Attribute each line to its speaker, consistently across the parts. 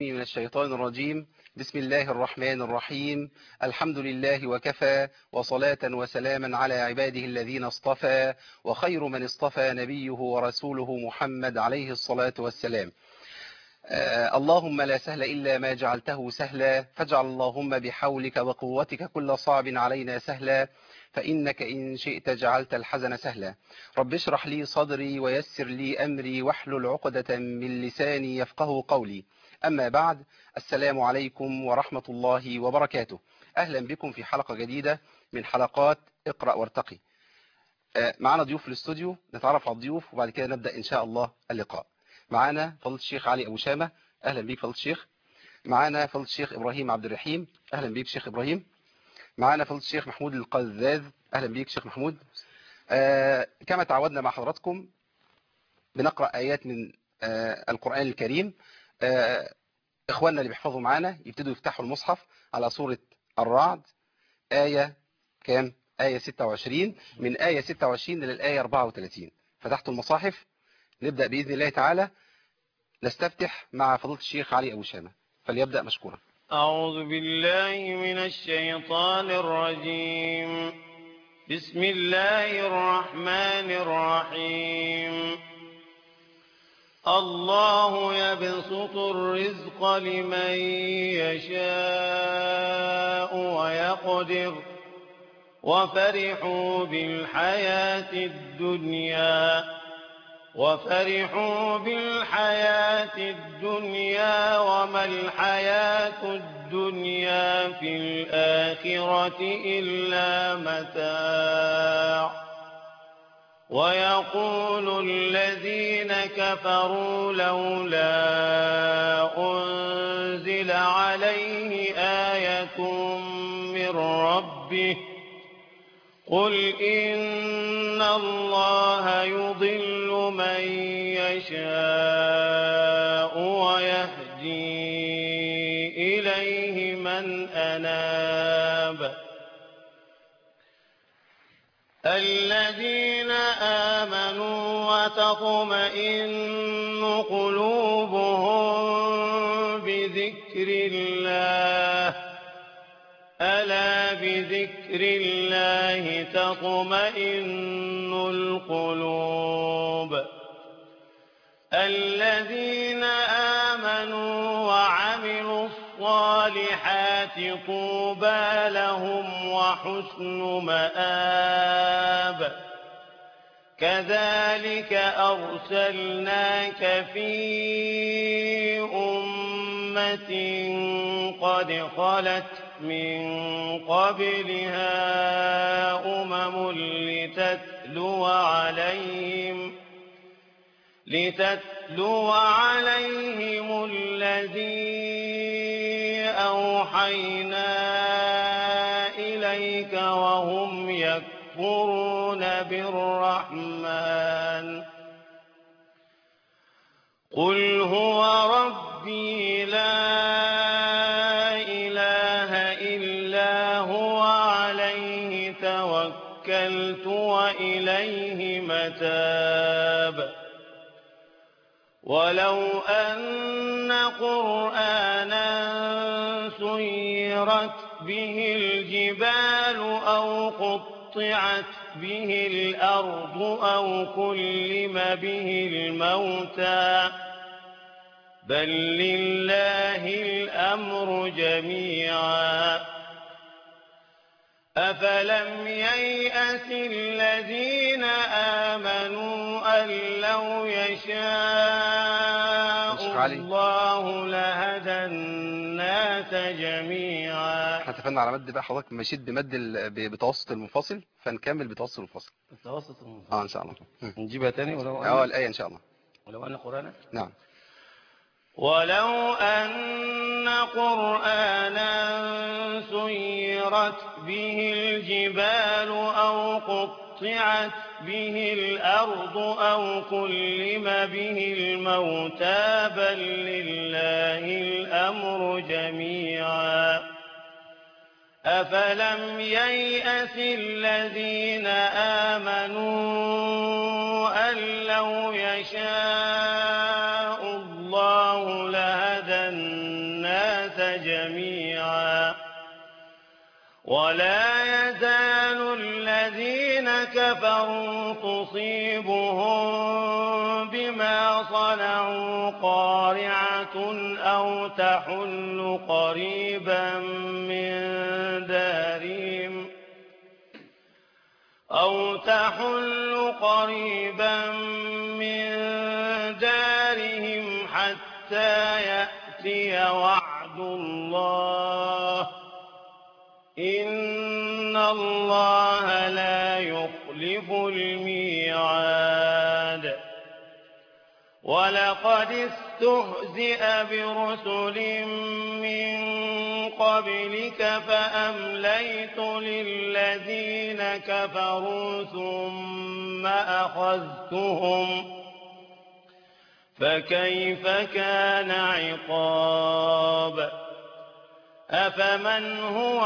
Speaker 1: من الشيطان الرجيم. بسم الله الرحمن الرحيم. الحمد لله وكفى، وصلاة وسلاما على عباده الذين اصطفى، وخير من اصطفى نبيه ورسوله محمد عليه الصلاة والسلام. اللهم لا سهل إلا ما جعلته سهلا، فاجعل اللهم بحولك وقوتك كل صعب علينا سهلا، فإنك إن شئت جعلت الحزن سهلا. رب اشرح لي صدري ويسر لي أمري واحلل عقدة من لساني يفقه قولي. أما بعد، السلام عليكم ورحمة الله وبركاته. أهلا بكم في حلقة جديدة من حلقات اقرأ وارتقي. معنا ضيوف في الاستوديو، نتعرف على الضيوف وبعد كده نبدأ إن شاء الله اللقاء. معنا فضيلة الشيخ علي أبو شامة، أهلا بيك فضيلة الشيخ. معنا فضيلة الشيخ إبراهيم عبد الرحيم، أهلا بيك شيخ إبراهيم. معنا فضيلة الشيخ محمود القذاذ، أهلا بيك شيخ محمود. كما تعودنا مع حضراتكم بنقرأ آيات من القرآن الكريم. إخواننا اللي بيحفظوا معانا يبتدوا يفتحوا المصحف على سورة الرعد، آية كام؟ آية 26، من آية 26 للآية 34. فتحتوا المصاحف، نبدأ بإذن الله تعالى نستفتح مع فضيلة الشيخ علي أبو شامة، فليبدأ مشكورا.
Speaker 2: أعوذ بالله من الشيطان الرجيم. بسم الله الرحمن الرحيم. الله يبسط الرزق لمن يشاء ويقدر وفرحوا بالحياة الدنيا وما الحياة الدنيا في الآخرة إلا متاع. ويقول الذين كفروا لولا أنزل عليه آية من ربه قل إن الله يضل من يشاء ويهدي إليه من أناب. الذين آمنوا وتطمئن قلوبهم بذكر الله، ألا بذكر الله تطمئن القلوب. الذين آمنوا وعملوا الصالحات طوبى لهم وحسن مآب. كذلك أرسلناك في أمة قد خلت من قبلها أمم لتتلو عليهم الذي أوحينا إليك وهم يكفرون بالرحمن. قل هو ربي لا إله إلا هو عليه توكلت وإليه متاب. ولو أن قرآنا سيرت به الجبال أو قطعت به الأرض أو كلم به الموتى بل لله الأمر جميعا. أفلم ييأس الذين آمنوا أن لو يشاء الله لهدى الناس جميعا.
Speaker 1: احنا اتفقنا على مد بقى، حضرتك مشيت بمد بتوسط المنفصل، فنكمل بتوسط المنفصل.
Speaker 2: التوسط المنفصل
Speaker 1: ان شاء الله.
Speaker 2: نجيبها تاني. ولو
Speaker 1: الآية ان شاء الله.
Speaker 2: ولو أن قرآنا.
Speaker 1: نعم.
Speaker 2: ولو أن قرآنا سيرت به الجبال أو قطعت به الأرض أو كلم به الموتى بل لله الأمر جميعا. أفلم ييأس الذين آمنوا أن لو يشاء الله لهدى جميعا ولا يزال الذين كفروا تصيبهم بما صنعوا قارعة أو تحل قريبا من دارهم حتى يأتي وعد الله إن الله لا يخلف الميعاد ولقد استهزئ برسل من قبلك فأمليت للذين كفروا ثم أخذتهم فكيف كان عقاب أفمن هو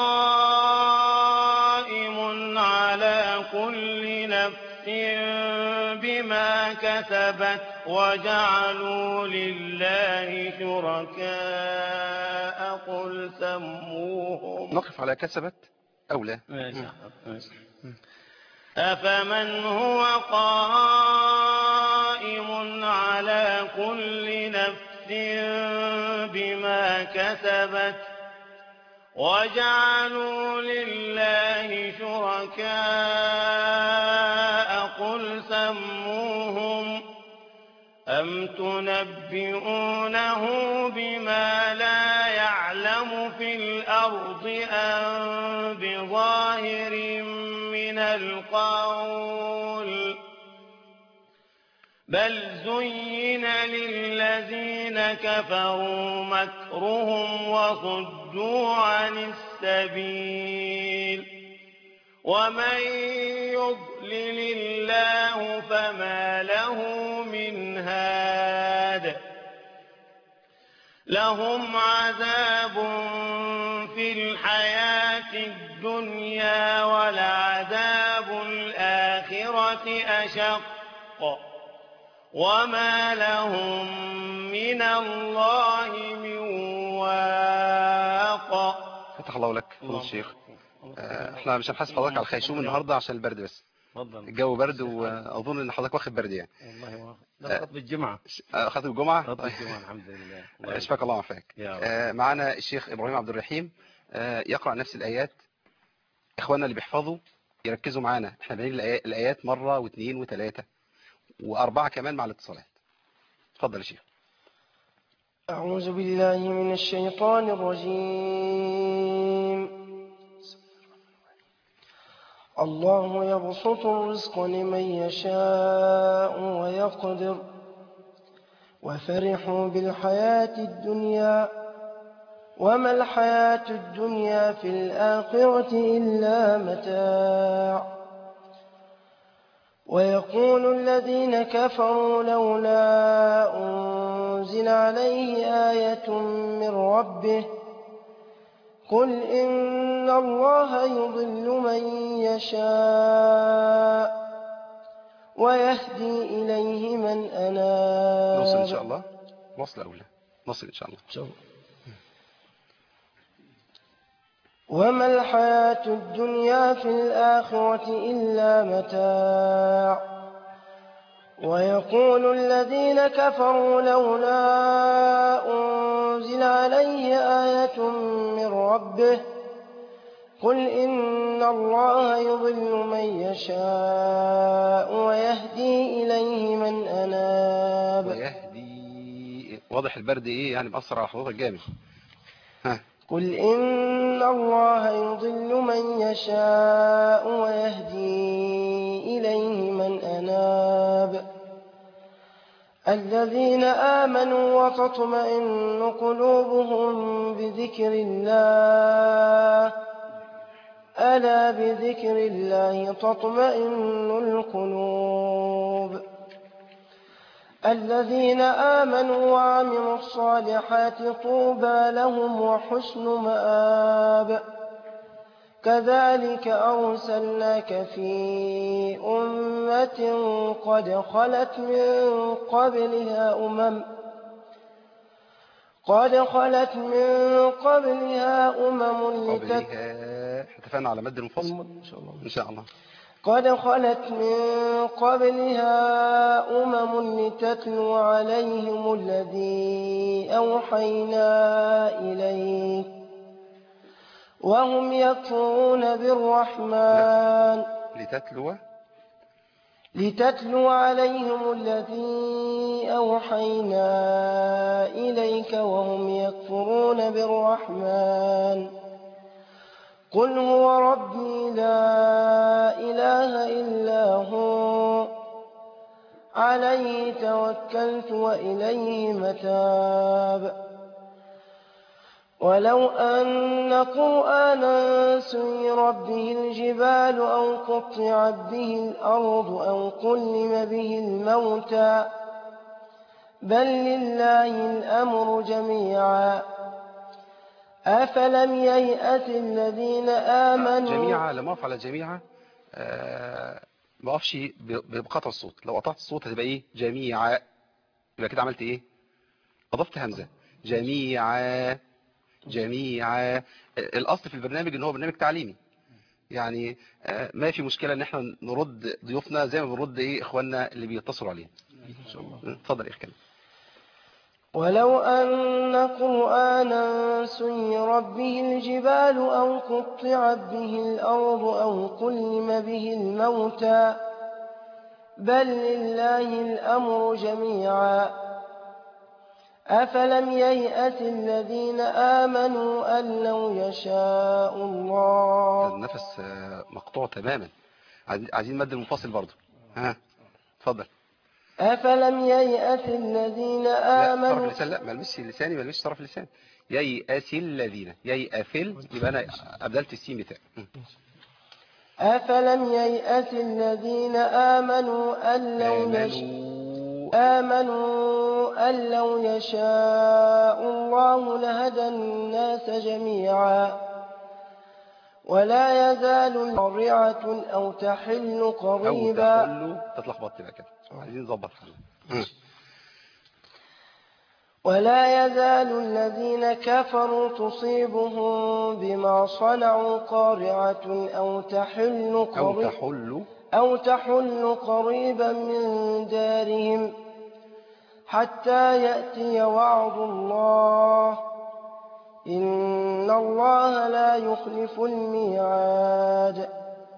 Speaker 2: قائم على كل نفس بما كسبت وجعلوا لله شركاء قل سموهم
Speaker 1: نقف على كسبت أو لا؟
Speaker 2: أفمن هو قائم على كل نفس بما كسبت وجعلوا لله شركاء قل سموهم أم تنبئونه بما لا يعلم في الأرض أم بظاهر من القول بل زين للذين كفروا مكرهم وصدوا عن السبيل ومن يضلل الله فما له من هاد لهم عذاب في الحياة الدنيا ولعذاب الآخرة أشق وما لهم من الله من واق.
Speaker 1: فتح الله لك فضل الشيخ. احنا مش هنحاسب حضرتك على الخيشوم النهارده عشان البرد بس. الجو برد واظن ان حضرتك واخد برد يعني.
Speaker 2: والله واخد. ده خطب الجمعة.
Speaker 1: خطب الجمعة؟
Speaker 2: خطب الجمعة الحمد لله.
Speaker 1: اشفاك الله وعافاك. معنا الشيخ ابراهيم عبد الرحيم يقرأ نفس الآيات. اخواننا اللي بيحفظوا يركزوا معانا، احنا بنقول الآيات مرة واثنين وثلاثة وأربعة كمان مع الاتصالات. اتفضل يا شيخ.
Speaker 3: أعوذ بالله من الشيطان الرجيم. الله يبسط الرزق لمن يشاء ويقدر وفرحوا بالحياة الدنيا وما الحياة الدنيا في الآخرة إلا متاع ويقول الذين كفروا لولا أنزل عليه آية من ربه قل إن الله يضل من يشاء ويهدي إليه من أناب.
Speaker 1: نوصل إن شاء الله. وصل أولى نصل إن شاء الله.
Speaker 3: وما الحياة الدنيا في الآخرة إلا متاع ويقول الذين كفروا لولا أنزل عليه آية من ربه قل إن الله يضل من يشاء ويهدي إليه من أناب.
Speaker 1: ويهدي واضح البرد إيه يعني بأثر على حضرتك جامد. ها.
Speaker 3: قل إن الله يضل من يشاء ويهدي إليه من أناب. الذين آمنوا وتطمئن قلوبهم بذكر الله ألا بذكر الله تطمئن القلوب. الذين آمنوا وعملوا الصالحات طوبى لهم وحسن مآب. كذلك أرسلناك في أمة قد قد خلت من قبلها أمم
Speaker 1: قبلها اتفقنا على مد المنفصل
Speaker 3: إن شاء الله.
Speaker 1: إن شاء الله.
Speaker 3: قد خلت من قبلها أمم لتتلو عليهم الذي أوحينا إليك وهم يكفرون بالرحمن لتتلو عليهم الذي أوحينا إليك وهم يكفرون بالرحمن قل هو ربي لا إله إلا هو عليه توكلت وإليه متاب ولو أن قرآنا سيرت به الجبال أو قطعت به الأرض أو كلم به الموتى بل لله الأمر جميعا أفلم ييأس الذين آمنوا
Speaker 1: جميعا. لما أقف على جميعا ما أقفش بقطع الصوت. لو قطعت الصوت هتبقى إيه؟ جميعا. يبقى كده عملت إيه؟ أضفت همزة. جميعا جميعا. الأصل في البرنامج إن هو برنامج تعليمي، يعني ما في مشكلة إن احنا نرد ضيوفنا زي ما بنرد إيه إخواننا اللي بيتصلوا علينا إن شاء الله. اتفضل يا أخي.
Speaker 3: ولو أن قرآنا سيرت به الجبال أو قطعت به الأرض أو كلم به الموتى بل لله الأمر جميعا أفلم ييأس الذين آمنوا أن لو يشاء الله.
Speaker 1: النفس مقطوع تماما. عايزين مد المنفصل برضو. اتفضل.
Speaker 3: أفلم ييأس الذين آمنوا.
Speaker 1: طرف اللسان لا، ملمسش لساني، ملمسش طرف اللسان. ييأس الذين، ييأفل، يبقى أنا أبدلت السين بتاعي.
Speaker 3: أفلم ييأس الذين آمنوا أن لو يشاء الله لهدى الناس جميعا ولا يزال قارعة أو تحل قريبا.
Speaker 1: تتلخبط بقى كده، عايزين نظبط حالنا.
Speaker 3: ولا يزال الذين كفروا تصيبهم بما صنعوا قارعة أو تحل قريبا من دارهم حتى يأتي وعد الله إن الله لا يخلف الميعاد.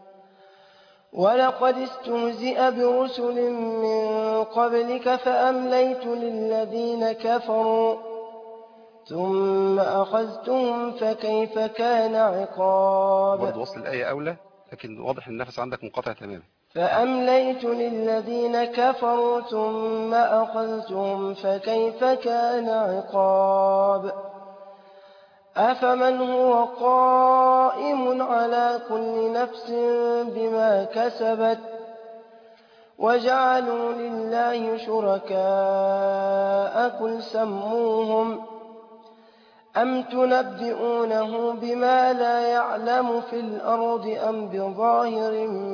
Speaker 3: ولقد استهزئ برسل من قبلك فأمليت للذين كفروا ثم أخذتهم فكيف كان عقاب.
Speaker 1: برضو وصل الآية أولى، لكن واضح النفس عندك منقطع تماما.
Speaker 3: فأمليت للذين كفروا ثم أخذتهم فكيف كان عقاب. أفمن هو قائم على كل نفس بما كسبت وجعلوا لله شركاء قل سموهم أم تنبئونه بما لا يعلم في الأرض أم بظاهر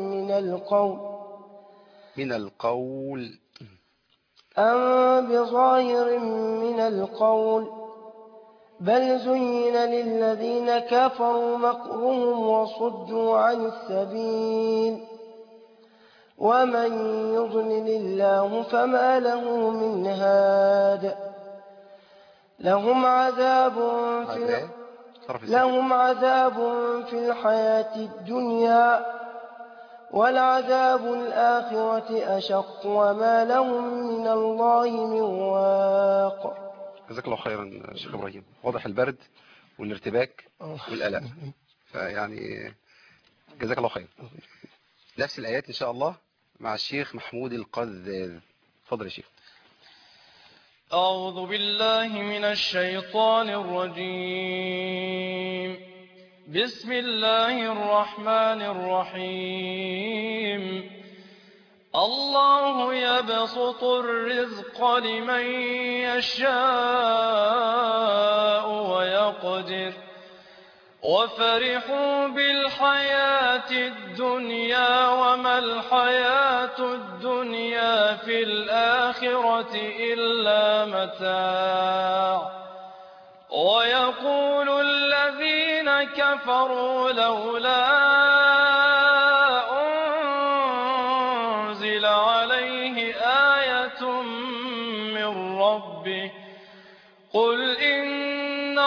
Speaker 3: من القول بل زين للذين كفروا مكرهم وصدوا عن السبيل ومن يضلل الله فما له من هاد. لهم عذاب في الحياة الدنيا ولعذاب الآخرة أشق وما لهم من الله من واق.
Speaker 1: جزاك الله خيرا شيخ إبراهيم. واضح البرد والارتباك والقلق، فيعني جزاك الله خير. نفس الآيات إن شاء الله مع الشيخ محمود القذاذ. اتفضل يا شيخ.
Speaker 2: أعوذ بالله من الشيطان الرجيم. بسم الله الرحمن الرحيم. الله يبسط الرزق لمن يشاء ويقدر وفرحوا بالحياة الدنيا وما الحياة الدنيا في الآخرة إلا متاع ويقول الذين كفروا لولا أنزل عليه آية من ربه قل إن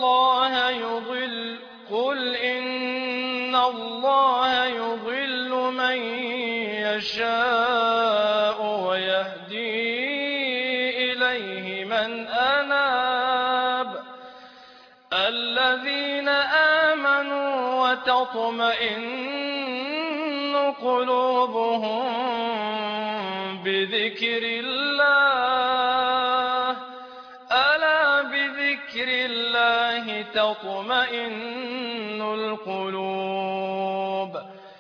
Speaker 2: الله يضل من يشاء ويهدي إليه من أناب الذين آمنوا وتطمئن قلوبهم بذكر الله ألا بذكر الله تطمئن القلوب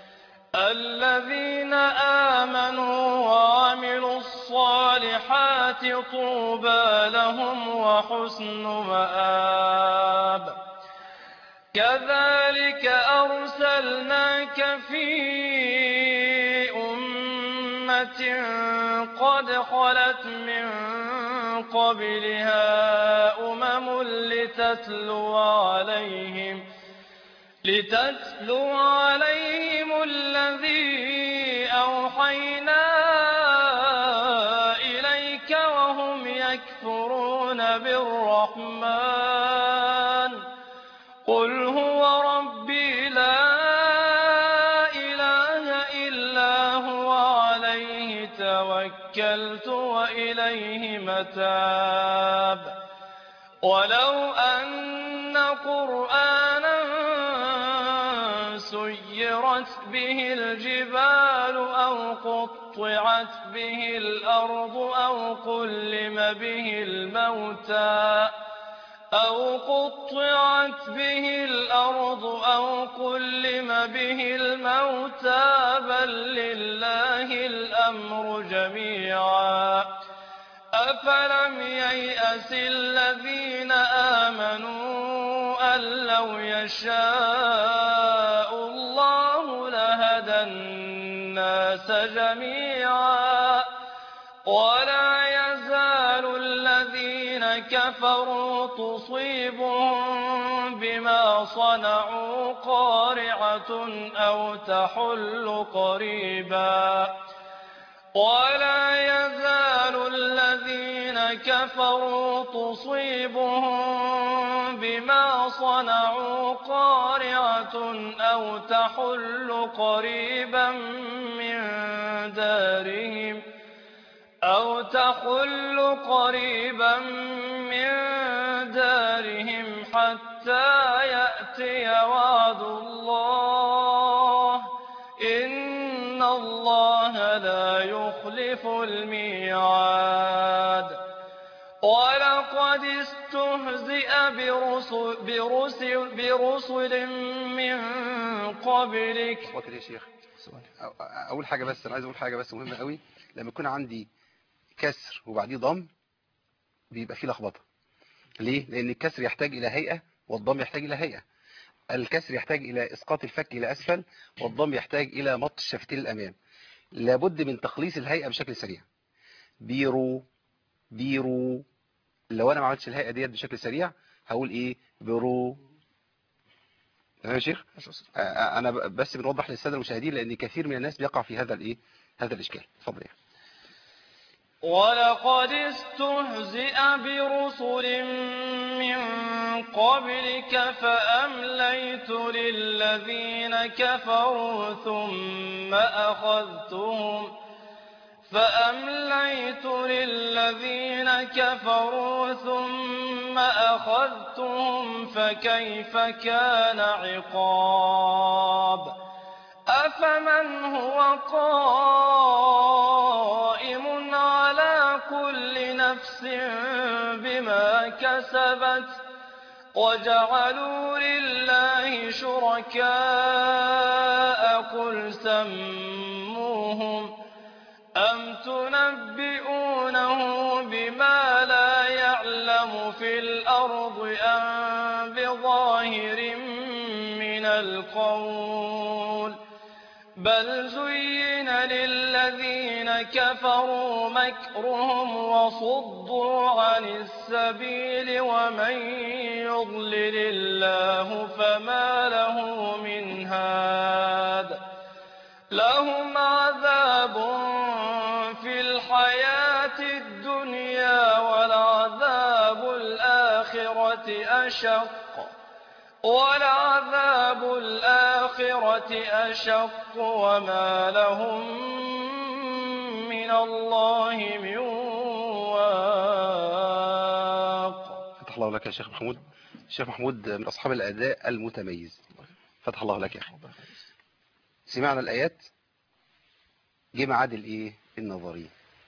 Speaker 2: الذين آمنوا وعملوا الصالحات طوبى لهم وحسن مآب كذلك أرسلناك في أمة قد خلت من قبلها لتتلو عليهم الذي أوحينا إليك وهم يكفرون بالرحمن قل هو ربي لا إله إلا هو عليه توكلت وإليه متاب ولو أن قرآنا سيرت به الجبال أو قطعت به الأرض أو كلم به الموتى بل لله الأمر جميعا أفلم ييأس الذين آمنوا أن لو يشاء الله لهدى الناس جميعا ولا يزال الذين كفروا تصيبهم بما صنعوا قارعة أو تحل قريبا ولا يزال الذين كفروا تصيبهم بما صنعوا قارعة أو تحل قريبا من دارهم حتى يأتي وعد الله إن الله لا يخلف الميعاد ولقد استهزئ برسل من قبلك.
Speaker 1: وكده يا شيخ أول حاجة بس أنا عايز أقول حاجة بس مهمة قوي. لما يكون عندي كسر وبعديه ضم بيبقى فيه لخبطة. ليه؟ لأن الكسر يحتاج إلى هيئة والضم يحتاج إلى هيئة. الكسر يحتاج إلى إسقاط الفك إلى أسفل والضم يحتاج إلى مط الشفتين الأمام. لابد من تخليص الهيئة بشكل سريع. بيرو لو أنا ما عملتش الهيئة ديت بشكل سريع هقول إيه؟ بيرو. تمام يا شيخ؟ أنا بس بنوضح للسادة المشاهدين لأن كثير من الناس بيقع في هذا الإشكال. اتفضل يا
Speaker 2: ولقد استهزئ برسل من قبلك فأمليت للذين كفروا ثم أخذتهم فكيف كان عقاب أفمن هو قائم على كل نفس بما كسبت وجعلوا لله شركاء قل سموهم أم تنبئونه بما لا يعلم في الأرض أم بظاهر من القول بل زين للذين كفروا مكرهم وصدوا عن السبيل ومن يضلل الله فما له من هاد لهم عذاب في الحياة الدنيا ولعذاب الآخرة أشق وما لهم من الله من واق.
Speaker 1: فتح الله لك يا شيخ محمود. الشيخ محمود من أصحاب الأداء المتميز، فتح الله لك يا أخي. سمعنا الآيات، جه ميعاد الإيه؟ النظري.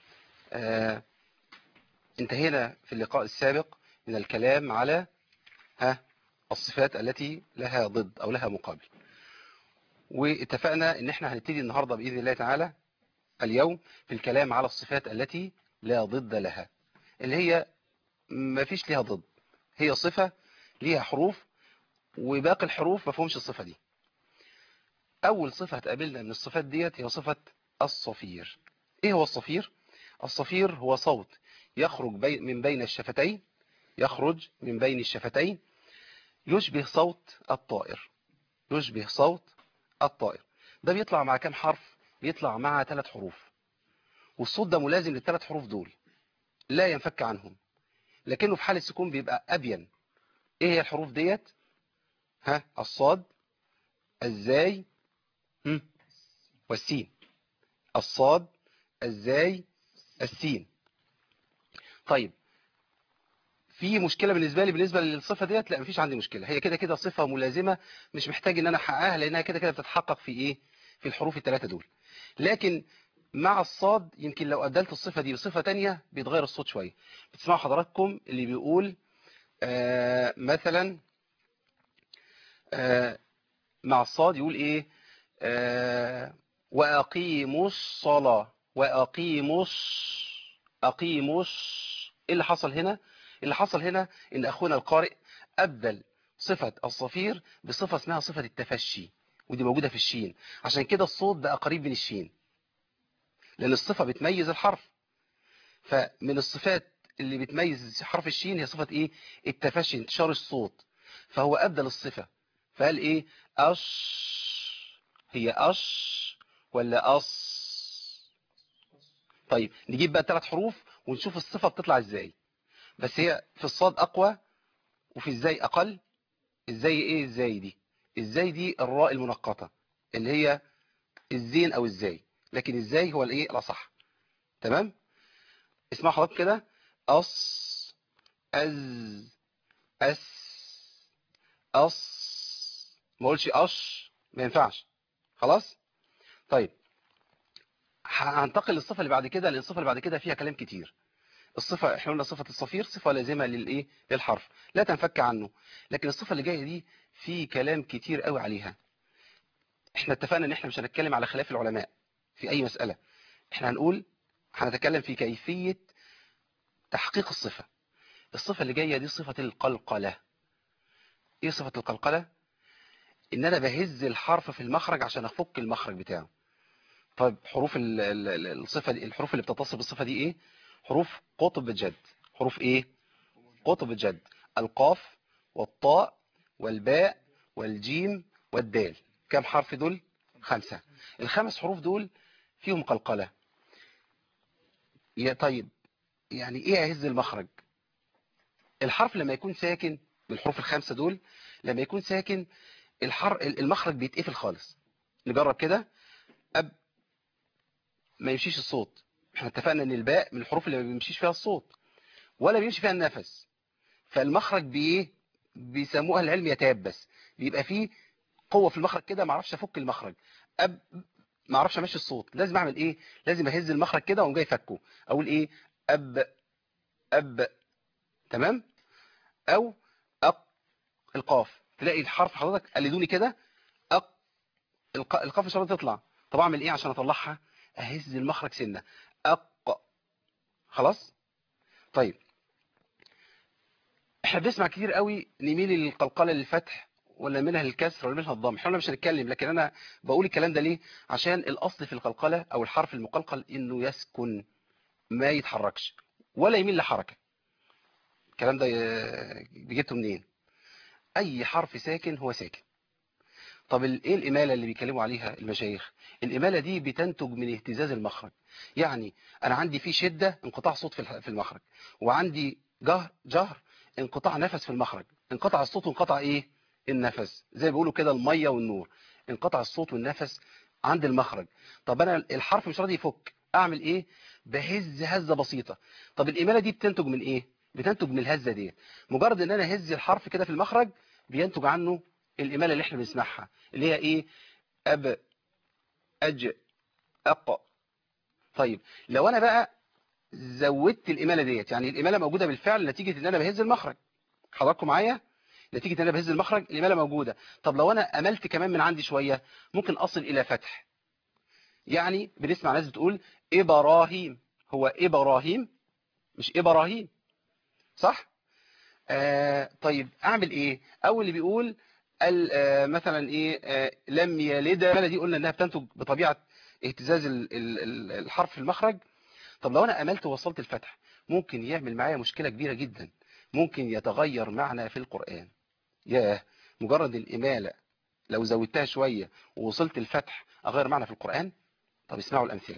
Speaker 1: انتهينا في اللقاء السابق من الكلام على الصفات التي لها ضد أو لها مقابل، واتفقنا ان احنا هنبتدي النهاردة بإذن الله تعالى اليوم في الكلام على الصفات التي لا ضد لها، اللي هي ما فيش لها ضد، هي صفة ليها حروف وباقي الحروف ما فهمش الصفة دي. أول صفة هتقابلنا من الصفات ديت هي صفة الصفير. إيه هو الصفير؟ الصفير هو صوت يخرج من بين الشفتين، يخرج من بين الشفتين، يشبه صوت الطائر، يشبه صوت الطائر. ده بيطلع مع كام حرف؟ بيطلع مع 3 حروف، والصوت ده ملازم لل3 حروف دول، لا ينفك عنهم، لكنه في حال السكون بيبقى أبين. إيه هي الحروف ديت؟ الصاد، الزاي، والسين. الصاد، الزاي، السين. طيب، في مشكلة بالنسبة للصفة ديت؟ لا، مفيش عندي مشكلة، هي كده كده صفة ملازمة، مش محتاج ان انا احققها، لانها كده كده بتتحقق في ايه؟ في الحروف ال3 دول. لكن مع الصاد يمكن لو أبدلت الصفة دي بصفة تانية بيتغير الصوت شوية. بتسمعوا حضراتكم اللي بيقول مثلا مع الصاد يقول ايه؟ وأقيموا الصلاة، أقيموا. ايه اللي حصل هنا؟ اللي حصل هنا ان اخونا القارئ ابدل صفة الصفير بصفة اسمها صفة التفشي، ودي موجودة في الشين، عشان كده الصوت بقى قريب من الشين، لان الصفة بتميز الحرف. فمن الصفات اللي بتميز حرف الشين هي صفة ايه؟ التفشي، انتشار الصوت. فهو ابدل الصفة، فقال ايه؟ هي ولا طيب نجيب بقى 3 حروف ونشوف الصفة بتطلع ازاي. بس هي في الصاد اقوى وفي الزاي اقل. ازاي ايه ازاي دي؟ ازاي دي الراء المنقطة اللي هي الزين او الزاي، لكن ازاي هو الايه الاصح. تمام؟ اسمع حضرتك كده: أص، أز، أس، ما اقولش ما ينفعش. خلاص؟ طيب، هنتقل للصفة اللي بعد كده، لان الصفة اللي بعد كده فيها كلام كتير. الصفة احنا قلنا صفة الصفير صفة لازمة للايه؟ للحرف، لا تنفك عنه. لكن الصفة اللي جاية دي في كلام كتير قوي عليها. احنا اتفقنا ان احنا مش هنتكلم على خلاف العلماء في اي مسألة، احنا هنتكلم في كيفية تحقيق الصفة. الصفة اللي جاية دي صفة القلقلة. ايه صفة القلقلة؟ ان انا بهز الحرف في المخرج عشان افك المخرج بتاعه. طيب، حروف الصفة دي، الحروف اللي بتتصل بالصفة دي ايه؟ حروف قطب الجد. حروف ايه؟ قطب الجد: القاف والطاء والباء والجيم والدال. كم حرف دول؟ 5. ال5 حروف دول فيهم قلقلة. طيب، يعني ايه اهز المخرج؟ الحرف لما يكون ساكن، بالحروف ال5 دول لما يكون ساكن المخرج بيتقفل خالص. نجرب كده: أب، ما يمشيش الصوت. احنا اتفقنا ان الباء من الحروف اللي ما بيمشيش فيها الصوت ولا بيمشي فيها النفس، فالمخرج بيسموها العلم يتيبس، بيبقى فيه قوة في المخرج كده، ما اعرفش افك المخرج. أب، ما اعرفش امشي الصوت، لازم اعمل ايه؟ لازم اهز المخرج كده واقوم جاي فكه، اقول ايه؟ اب، اب. تمام؟ او أق، القاف، تلاقي الحرف حضرتك قلدوني كده: أق، القاف مش راضيه تطلع. طب اعمل ايه عشان اطلعها؟ اهز المخرج سنه: أق. خلاص؟ طيب، احنا بنسمع كتير قوي نميل للقلقله للفتح ولا منها الكسر ولا منها الضم، احنا مش هنتكلم، لكن انا بقول الكلام ده ليه؟ عشان الاصل في القلقله او الحرف المقلقل انه يسكن، ما يتحركش ولا يميل لحركه. الكلام ده جبته منين؟ اي حرف ساكن هو ساكن. طب ايه الاماله اللي بيتكلموا عليها المشايخ؟ الاماله دي بتنتج من اهتزاز المخرج. يعني انا عندي في شده انقطاع صوت في المخرج، وعندي جهر انقطاع نفس في المخرج. انقطع الصوت وانقطع ايه؟ النفس. زي ما بيقولوا كده الميه والنور، انقطع الصوت والنفس عند المخرج. طب انا الحرف مش راضي يفك، اعمل ايه؟ بهز هزه بسيطه. طب الاماله دي بتنتج من ايه؟ بتنتج من الهزه دي. مجرد ان انا اهز الحرف كده في المخرج بينتج عنه الاماله اللي احنا بنسمعها، اللي هي ايه؟ اب، اج، اق. طيب لو انا بقى زودت الاماله ديت، يعني الاماله موجوده بالفعل نتيجه ان انا بهز المخرج، حضراتكم معايا؟ نتيجه ان انا بهز المخرج الاماله موجوده. طب لو انا املت كمان من عندي شويه ممكن اصل الى فتح. يعني بنسمع ناس بتقول ابراهيم، هو ابراهيم مش ابراهيم، صح؟ طيب اعمل ايه؟ اول اللي بيقول مثلا ايه، لم يلد، الاماله دي قلنا انها بتنتج بطبيعه اهتزاز الحرف في المخرج. طب لو انا املت ووصلت الفتح ممكن يعمل معايا مشكله كبيره جدا، ممكن يتغير معنى في القران. ياه، مجرد الاماله لو زودتها شويه ووصلت الفتح اغير معنى في القران. طب اسمعوا الامثله.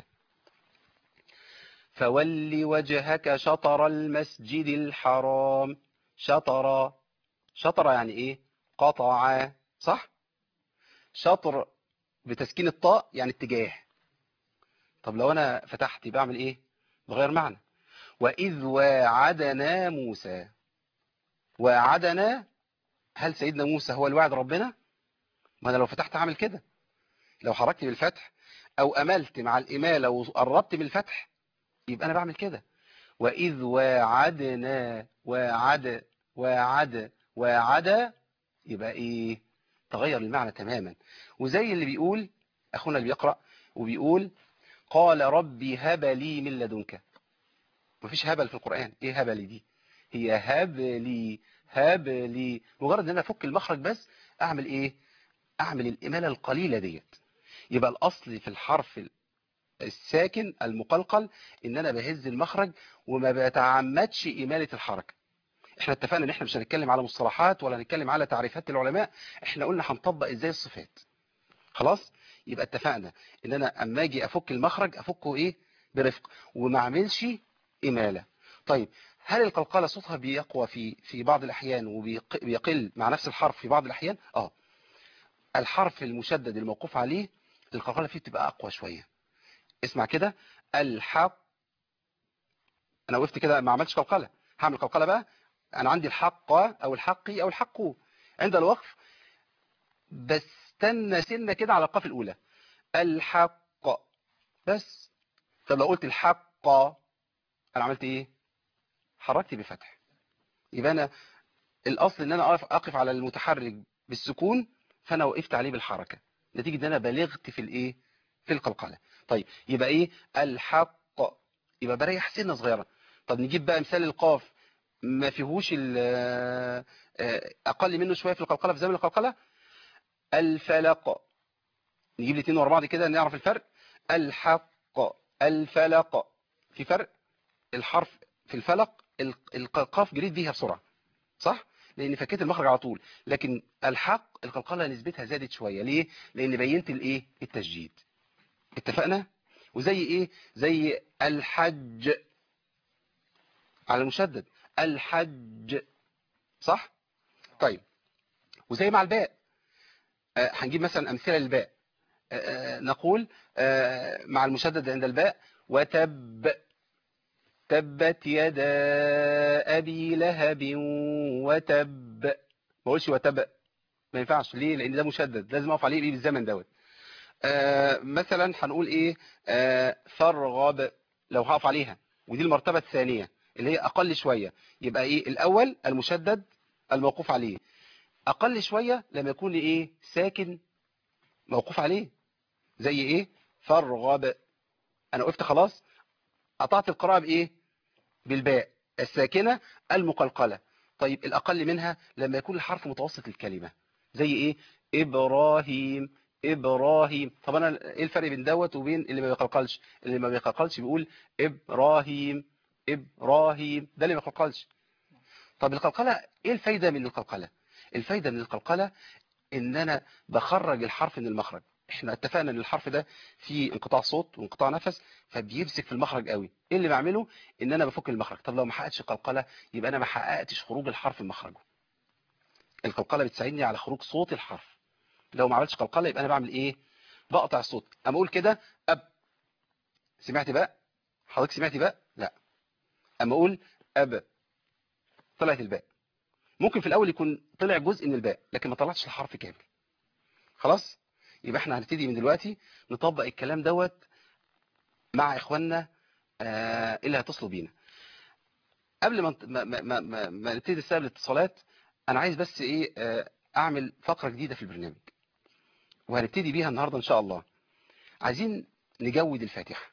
Speaker 1: فول وجهك شطر المسجد الحرام. شطر، شطر يعني ايه؟ قطع، صح؟ شطر بتسكين الطاء يعني اتجاه. طب لو انا فتحت بعمل ايه؟ بغير معنى. واذ واعدنا موسى. واعدنا، هل سيدنا موسى هو اللي وعد ربنا؟ ما انا لو فتحت هعمل كده، لو حركت بالفتح او املت مع الاماله وقربت من الفتح يبقى انا بعمل كده. واذ واعدنا، واعد يبقى ايه؟ تغير المعنى تماما. وزي اللي بيقول اخونا اللي بيقرأ وبيقول قال ربي هب لي من لدنك. مفيش هبل في القرآن. ايه هبلي دي؟ هي هب لي، هب لي. مجرد ان انا افك المخرج بس اعمل ايه؟ اعمل الامالة القليلة ديت. يبقى الاصل في الحرف الساكن المقلقل ان انا بهز المخرج وما بتعمدش امالة الحركة. احنا اتفقنا ان احنا مش هنتكلم على مصطلحات ولا هنتكلم على تعريفات العلماء، احنا قلنا هنطبق ازاي الصفات. خلاص؟ يبقى اتفقنا ان انا اما اجي افك المخرج افكه ايه؟ برفق وما اعملش اماله. طيب هل القلقله صوتها بيقوى في بعض الاحيان وبيقل مع نفس الحرف في بعض الاحيان؟ الحرف المشدد الموقوف عليه القلقله فيه بتبقى اقوى شويه. اسمع كده، الحق. انا وقفت كده ما عملتش قلقله، هعمل قلقله بقى. انا عندي الحق او الحقي او الحق. عند الوقف بستنى سنه كده على القاف الاولى، الحق بس. طب لو قلت الحق انا عملت ايه؟ حركت بفتح. يبقى انا الاصل ان انا اقف على المتحرك بالسكون، فانا وقفت عليه بالحركه نتيجه ان انا بلغت في الايه؟ في القلقله. طيب يبقى ايه؟ الحق، يبقى بريح سنه صغيره. طب نجيب بقى مثال القاف ما فيهوش اقل منه شويه في القلقله، في زمن القلقله. الفلق، نجيب الاثنين ورا بعض كده نعرف الفرق. الحق، الفلق، في فرق. الحرف في الفلق القاف جريت بيها بسرعة، صح؟ لان فكيت المخرج على طول. لكن الحق القلقلة نسبتها زادت شوية. ليه؟ لان بينت الايه؟ التشديد. اتفقنا؟ وزي ايه؟ زي الحج على المشدد، الحج، صح؟ طيب وزي مع الباء، هنجيب مثلا امثله للباء. نقول مع المشدد عند الباء وتب، تبت يدا أبي لهب وتب. ما اقولش وتب، ما ينفعش. ليه؟ لأن ده مشدد، لازم أقف عليه بالزمن دوت. مثلا هنقول إيه؟ فارغب، لو هقف عليها، ودي المرتبة الثانية اللي هي أقل شوية. يبقى إيه؟ الأول المشدد الموقوف عليه، أقل شوية لما يكون لي إيه؟ ساكن موقوف عليه. زي إيه؟ فارغب، أنا وقفت خلاص، قطعت القراءة بإيه؟ بالباء الساكنة المقلقلة. طيب الأقل منها لما يكون الحرف متوسط الكلمة، زي ايه؟ ابراهيم، ابراهيم. طب انا ايه الفرق بين دوت وبين اللي ما بيقلقلش؟ اللي ما بيقلقلش بيقول ابراهيم، ابراهيم، ده اللي ما بيقلقلش. طب القلقله ايه الفايده من القلقله؟ الفايده من القلقله ان انا بخرج الحرف من المخرج. احنا اتفقنا ان الحرف ده فيه انقطاع صوت وانقطاع نفس، فبيمسك في المخرج قوي. ايه اللي بعمله؟ ان انا بفك المخرج. طب لو ما حققتش قلقله يبقى انا ما حققتش خروج الحرف من مخرجه. القلقله بتساعدني على خروج صوت الحرف. لو ما عملتش قلقله يبقى انا بعمل ايه؟ بقطع الصوت. اما اقول كده اب، سمعت بقى؟ حضرتك سمعتي بقى؟ لا. اما اقول اب، طلعت الباء. ممكن في الاول يكون طلع جزء من الباء لكن ما طلعتش الحرف كامل. خلاص؟ يبقى احنا هنبتدي من دلوقتي نطبق الكلام دوت مع اخواننا اللي هيتصلوا بينا. قبل ما نبتدي نستقبل الاتصالات، انا عايز بس ايه اعمل فقره جديده في البرنامج وهنبتدي بيها النهارده ان شاء الله. عايزين نجود الفاتحه.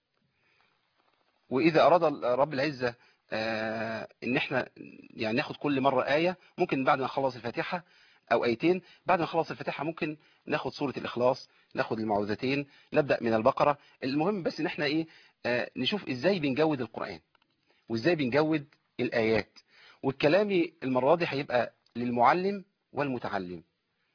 Speaker 1: واذا اراد رب العزه ان احنا يعني ناخد كل مره ايه، ممكن بعد ما نخلص الفاتحه او ايتين. بعد ما نخلص الفاتحه ممكن ناخد سوره الاخلاص، ناخد المعوذتين، نبدا من البقره. المهم بس ان احنا ايه نشوف ازاي بنجود القران وازاي بنجود الايات. والكلام المره دي هيبقى للمعلم والمتعلم.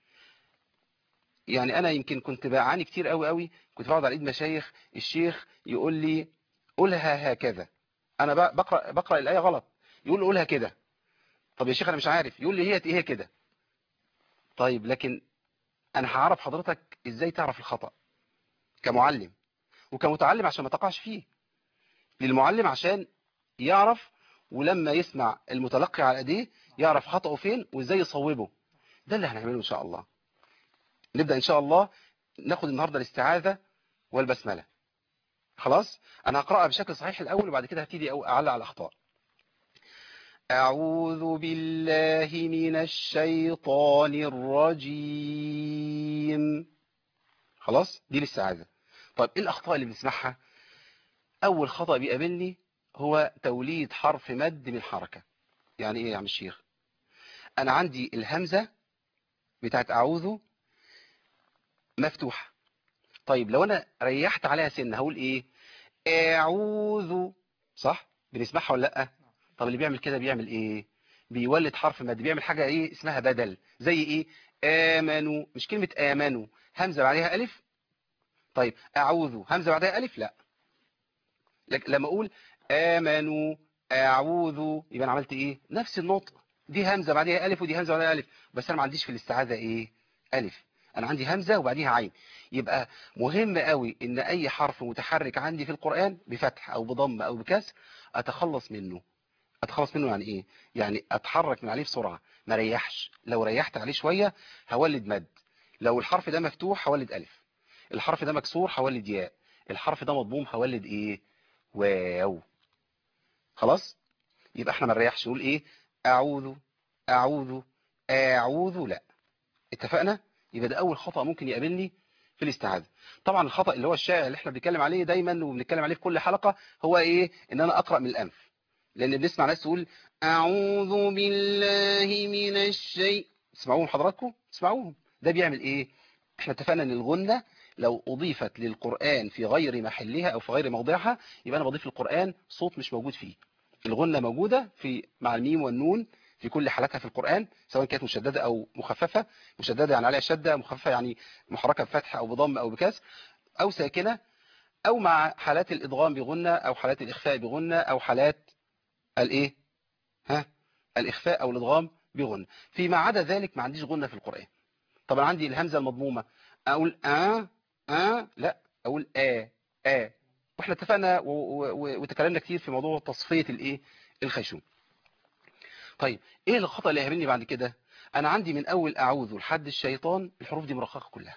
Speaker 1: يعني انا يمكن كنت بعاني كتير قوي قوي، كنت بقعد على ايد مشايخ، الشيخ يقول لي قولها هكذا، انا بقرا الايه غلط، يقول لي قولها كده. طب يا شيخ انا مش عارف، يقول لي هي كده. طيب لكن انا هعرف حضرتك ازاي تعرف الخطأ كمعلم، وكمتعلم عشان ما تقعش فيه. للمعلم عشان يعرف، ولما يسمع المتلقي على ايديه يعرف خطأه فين وازاي يصوبه. ده اللي هنعمله ان شاء الله. نبدأ ان شاء الله ناخد النهارده الاستعاذة والبسملة. خلاص انا هقرأها بشكل صحيح الاول وبعد كده هبتدي اعلق على الاخطاء. أعوذ بالله من الشيطان الرجيم. خلاص دي الاستعاذة. طيب ايه الاخطاء اللي بنسمعها؟ اول خطأ بيقابلني هو توليد حرف مد من حركة. يعني ايه يا عم الشيخ؟ انا عندي الهمزة بتاعت اعوذ مفتوحة. طيب لو انا ريحت عليها سنة هقول ايه؟ اعوذ. صح بنسمعها ولا لا؟ طب اللي بيعمل كده بيعمل ايه؟ بيولد حرف مد، بيعمل حاجة ايه اسمها بدل. زي ايه؟ امنوا. مش كلمة امنوا همزة بعدها الف؟ طيب اعوذ همزة بعدها الف؟ لا. لما اقول امنوا اعوذ يبقى انا عملت ايه؟ نفس النطق. دي همزة بعدها الف ودي همزة بعدها الف، بس انا ما عنديش في الاستعاذة ايه؟ الف. انا عندي همزة وبعديها عين. يبقى مهم قوي ان اي حرف متحرك عندي في القرآن بفتح او بضم او بكسر اتخلص منه. اتخلص منه يعني ايه؟ يعني اتحرك من عليه بسرعة، ما ريحش. لو ريحت عليه شوية هولد مد. لو الحرف ده مفتوح هولد الف، الحرف ده مكسور هولد ياء، الحرف ده مضموم هولد ايه؟ واو. خلاص يبقى احنا ما نريحش، نقول ايه؟ اعوذ، اعوذ، اعوذ. لا. اتفقنا؟ يبقى ده اول خطأ ممكن يقابلني في الاستعاذة. طبعا الخطأ اللي هو الشائع اللي احنا بنتكلم عليه دايما وبنتكلم عليه في كل حلقة هو ايه؟ ان انا اقرأ من الانف. لان بنسمع ناس تقول اعوذ بالله من الشيء. تسمعوهم حضراتكم؟ تسمعوهم. ده بيعمل ايه؟ احنا اتفقنا ان الغنة لو اضيفت للقرآن في غير محلها او في غير موضعها يبقى انا بضيف للقرآن صوت مش موجود فيه. الغنة موجودة في مع الميم والنون في كل حالاتها في القرآن، سواء كانت مشددة او مخففة. مشددة يعني عليها شدة، مخففة يعني محركة بفتح او بضم او بكسر او ساكنة، او مع حالات الادغام بغنة او حالات الاخفاء بغنة او حالات الايه؟ ها؟ الاخفاء او الادغام بغنة. فيما عدا ذلك ما عنديش غنة في القرآن. طبعا عندي الهمزة المضمومة اقول لا، اقول واحنا اتفقنا وتكلمنا كتير في موضوع تصفية الايه؟ الخيشوم. طيب ايه الخطأ اللي هيقابلني بعد كده؟ انا عندي من اول اعوذ لحد الشيطان الحروف دي مرققة كلها،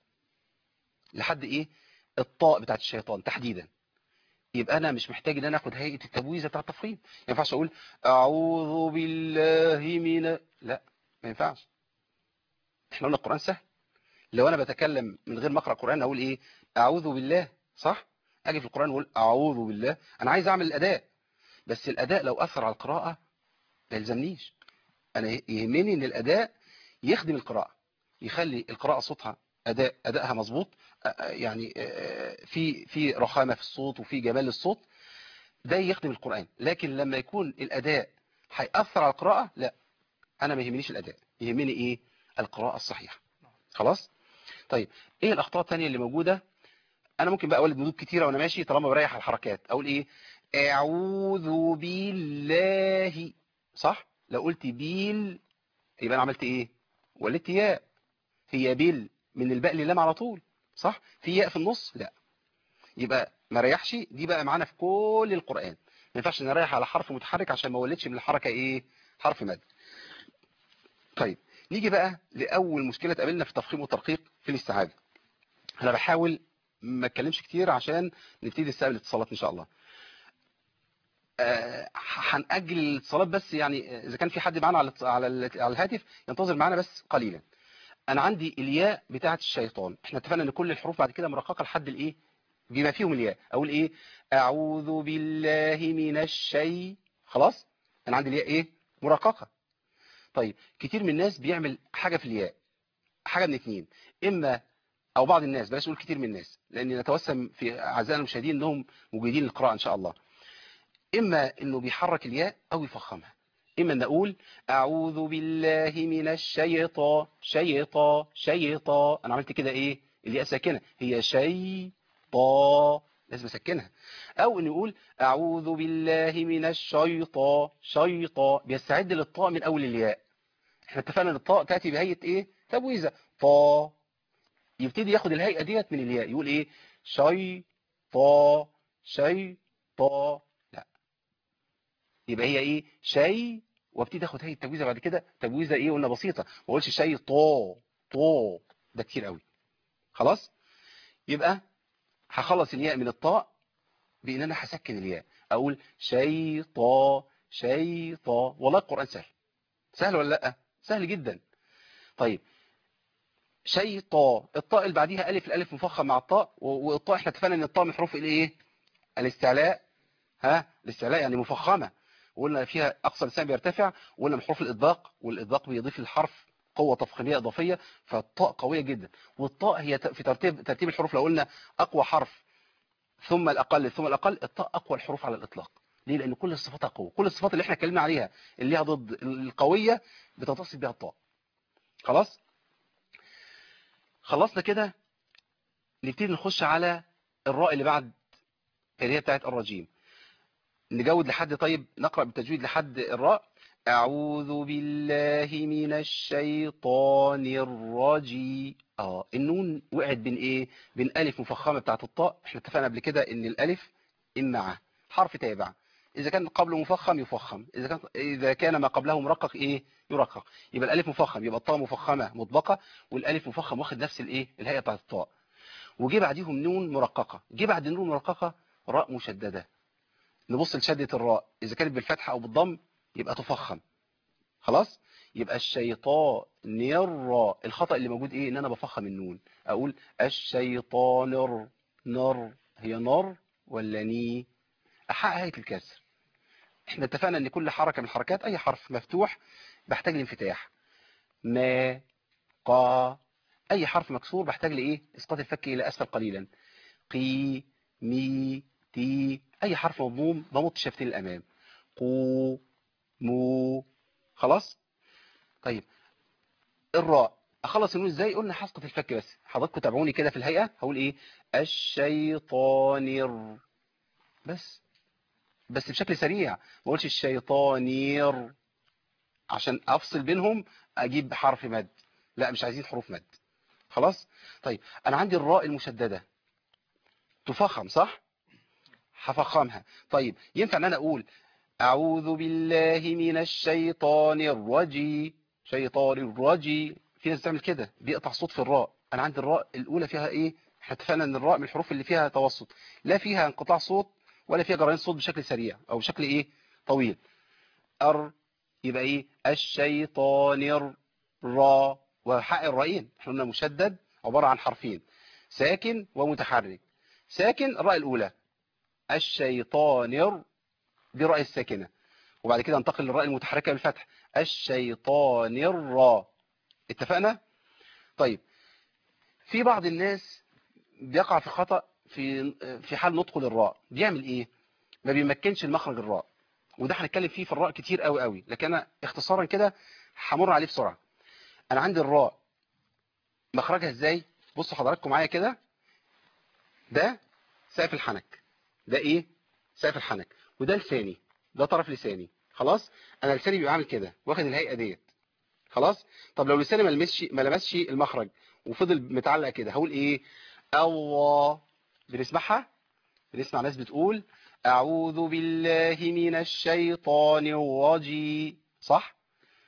Speaker 1: لحد ايه؟ الطاء بتاعت الشيطان تحديدا. يبقى انا مش محتاج ان انا اخد هيئة التبويزة بتاع التفخيم. ما ينفعش اقول اعوذ بالله من، لا ما ينفعش. احنا قلنا القرآن سهل. لو انا بتكلم من غير ما اقرا قرآن اقول ايه؟ اعوذ بالله. صح. اجي في القرآن اقول اعوذ بالله. انا عايز اعمل الاداء، بس الاداء لو اثر على القراءة ما يلزمنيش. انا يهمني ان الاداء يخدم القراءة. يخلي القراءة صوتها أدائها مظبوط، يعني في رخامة في الصوت وفي جمال الصوت، ده يخدم القرآن. لكن لما يكون الأداء هيأثر على القراءة، لا، أنا ما يهمنيش الأداء، يهمني إيه؟ القراءة الصحيحة. خلاص. طيب إيه الأخطاء التانية اللي موجودة؟ أنا ممكن بقى أولد ردود كتيرة وأنا ماشي طالما بريح على الحركات. أقول إيه؟ أعوذ بالله، صح؟ لو قلت بيل يبقى أنا عملت إيه؟ ولدت ياء. هي بيل من الباء للام على طول، صح؟ في ياء في النص؟ لا، يبقى ما ريحش. دي بقى معانا في كل القرآن، ما ينفعش نريح على حرف متحرك عشان ما ولدش من الحركة ايه؟ حرف مد. طيب نيجي بقى لأول مشكلة تقابلنا في التفخيم والترقيق في الاستعاذة. انا بحاول ما اتكلمش كتير عشان نبتدي نستقبل الاتصالات ان شاء الله. هنأجل الاتصالات بس، يعني اذا كان في حد معانا على الهاتف ينتظر معانا بس قليلا. انا عندي الياء بتاعه الشيطان، احنا اتفقنا ان كل الحروف بعد كده مرققه لحد الايه بما فيهم الياء. اقول ايه؟ اعوذ بالله من الشيء. خلاص، انا عندي الياء ايه؟ مرققه. طيب كتير من الناس بيعمل حاجه في الياء، حاجه من اتنين. اما، او بعض الناس، بلاش نقول كتير من الناس لان نتوسم في اعزائنا المشاهدين انهم مجيدين للقراءه ان شاء الله. اما انه بيحرك الياء او يفخمها. اما ان اقول اعوذ بالله من الشيطان، شيطان، انا عملت كده ايه؟ الياء ساكنه، هي شيطان، لازم اسكنها. او ان يقول اعوذ بالله من شيطان، بيستعد للطاء من اول الياء. احنا اتفقنا ان الطاء تاتي بهيئه ايه؟ تبويزه، طا. يبتدي ياخد الهيئه ديت من الياء، يقول ايه؟ شيطان. يبقى هي ايه؟ شيء، وابتدي اخد هي التجويزه بعد كده. تجويزه ايه؟ قلنا بسيطه، ما اقولش شيء طو، ده كتير قوي. خلاص. يبقى هخلص الياء من الطاء بان انا هسكن الياء، اقول شيطان. والله القران سهل، سهل ولا لا؟ سهل جدا. طيب شيطان، الطاء اللي بعديها الف، الالف مفخم مع الطاء، والطاء احنا اتفقنا ان الطاء من حروف الايه؟ الاستعلاء. الاستعلاء يعني مفخمة، وقلنا فيها أقصى لسان بيرتفع، وقلنا من حروف الإطباق، والإطباق بيضيف للحرف قوة تفخيمية إضافية، فالطاء قوية جدا. والطاء هي في ترتيب الحروف، لو قلنا أقوى حرف ثم الأقل ثم الأقل، الطاء أقوى الحروف على الإطلاق. ليه؟ لأن كل الصفات قوة، كل الصفات اللي احنا اتكلمنا عليها اللي ليها ضد القوية بتتصل بها الطاء. خلاص. خلصنا كده، نبتدي نخش على الراء اللي بعد، اللي هي بتاعت الرجيم. نجود لحد، طيب نقرأ بالتجويد لحد الراء. أعوذ بالله من الشيطان الرجيم. النون وقعت بين ايه؟ بين ألف مفخمة بتاعت الطاء. احنا اتفقنا قبل كده ان الألف مع حرف تابع، إذا كان قبله مفخم يفخم، إذا كان ما قبله مرقق ايه؟ يرقق. يبقى الألف مفخم، يبقى الطاء مفخمة مطبقة، والألف مفخم واخد نفس الايه؟ الهيئة بتاعت الطاء. وجي بعديهم نون مرققة، جه بعد النون مرققة راء مشددة. نبص لشدة الراء، إذا كانت بالفتحة أو بالضم يبقى تفخم. خلاص. يبقى الشيطان الراء، الخطأ اللي موجود إيه؟ إن أنا بفخم النون، أقول الشيطان نر، هي نر ولا ني؟ أحقق هيئة الكسر. إحنا اتفقنا إن كل حركة من الحركات، أي حرف مفتوح بحتاج لانفتاح. ما، قا. أي حرف مكسور بحتاج لإيه؟ إسقاط الفك إلى أسفل قليلا. قي، مي، تي. أي حرف مضموم بمط شفتين الأمام. قو، مو. خلاص. طيب الراء اخلص النون ازاي؟ قلنا هسقط الفك بس. حضراتكم تابعوني كده في الهيئه، هقول ايه؟ الشيطان بس بشكل سريع، ما اقولش الشيطانير عشان افصل بينهم اجيب حرف مد. لا، مش عايزين حروف مد. خلاص. طيب انا عندي الراء المشدده تفخم، صح؟ هفخمها. طيب ينفع ان انا اقول أعوذ بالله من الشيطان الرجيم، شيطان الرجيم؟ في ناس بتعمل كده، بيقطع صوت في الراء. أنا عندي الراء الأولى فيها إيه؟ احنا اتفقنا إن الراء من الحروف اللي فيها توسط، لا فيها انقطاع صوت ولا فيها جريان صوت بشكل سريع أو بشكل إيه؟ طويل. يبقى إيه؟ الشيطان الراء، وحق الرائين احنا قلنا مشدد عبارة عن حرفين، ساكن ومتحرك. ساكن الراء الأولى، الشيطان، دي الراء الساكنة. وبعد كده انتقل للراء المتحركة بالفتح، الشيطان الراء. اتفقنا؟ طيب في بعض الناس بيقع في خطأ في حال نطقه للراء، بيعمل ايه؟ ما بيمكنش المخرج الراء، وده هنتكلم فيه في الراء كتير قوي قوي، لكن انا اختصارا كده همر عليه بسرعة. انا عندي الراء مخرجها ازاي؟ بصوا حضراتكم معايا كده، ده سقف الحنك، ده ايه؟ سقف الحنك، وده لساني، ده طرف لساني. خلاص، انا لساني بيبقى عامل كده، واخد الهيئة ديت. خلاص. طب لو لساني ما لمسش المخرج وفضل متعلق كده، هقول ايه؟ الله. بنسمعها، بنسمع ناس بتقول اعوذ بالله من الشيطان الرجيم، صح؟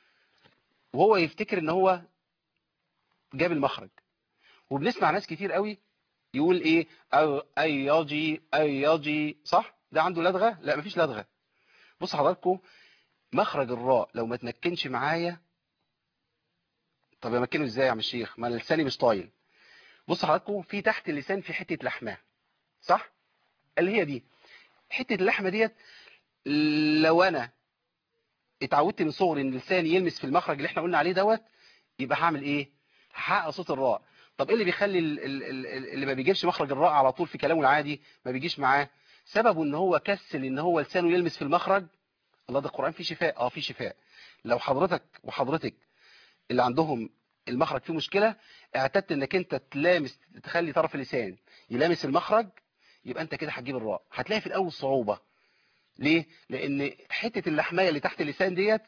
Speaker 1: وهو يفتكر ان هو جاب المخرج. وبنسمع ناس كتير قوي يقول ايه؟ أو اياجي اياجي، صح؟ ده عنده لدغة؟ لا، مفيش لدغة. بص حضراتكم، مخرج الراء لو ما تمكنش معايا، طب امكنه ازاي يا عم الشيخ؟ ما أنا لساني مش طايل. بص حضراتكم، في تحت اللسان في حتة لحمة، صح؟ اللي هي دي حتة اللحمة ديت، لو انا اتعودت من صغري ان لساني يلمس في المخرج اللي احنا قلنا عليه دوت، يبقى هعمل ايه؟ هحقق صوت الراء. طب ايه اللي بيخلي اللي ما بيجيبش مخرج الراء على طول في كلامه العادي ما بيجيش معاه؟ سببه ان هو كسل ان هو لسانه يلمس في المخرج. الله، ده القرآن فيه شفاء. اه، فيه شفاء. لو حضرتك وحضرتك اللي عندهم المخرج فيه مشكلة، اعتدت انك انت تلامس، تخلي طرف اللسان يلامس المخرج، يبقى انت كده هتجيب الراء. هتلاقي في الاول صعوبة. ليه؟ لان حتة اللحمية اللي تحت اللسان ديت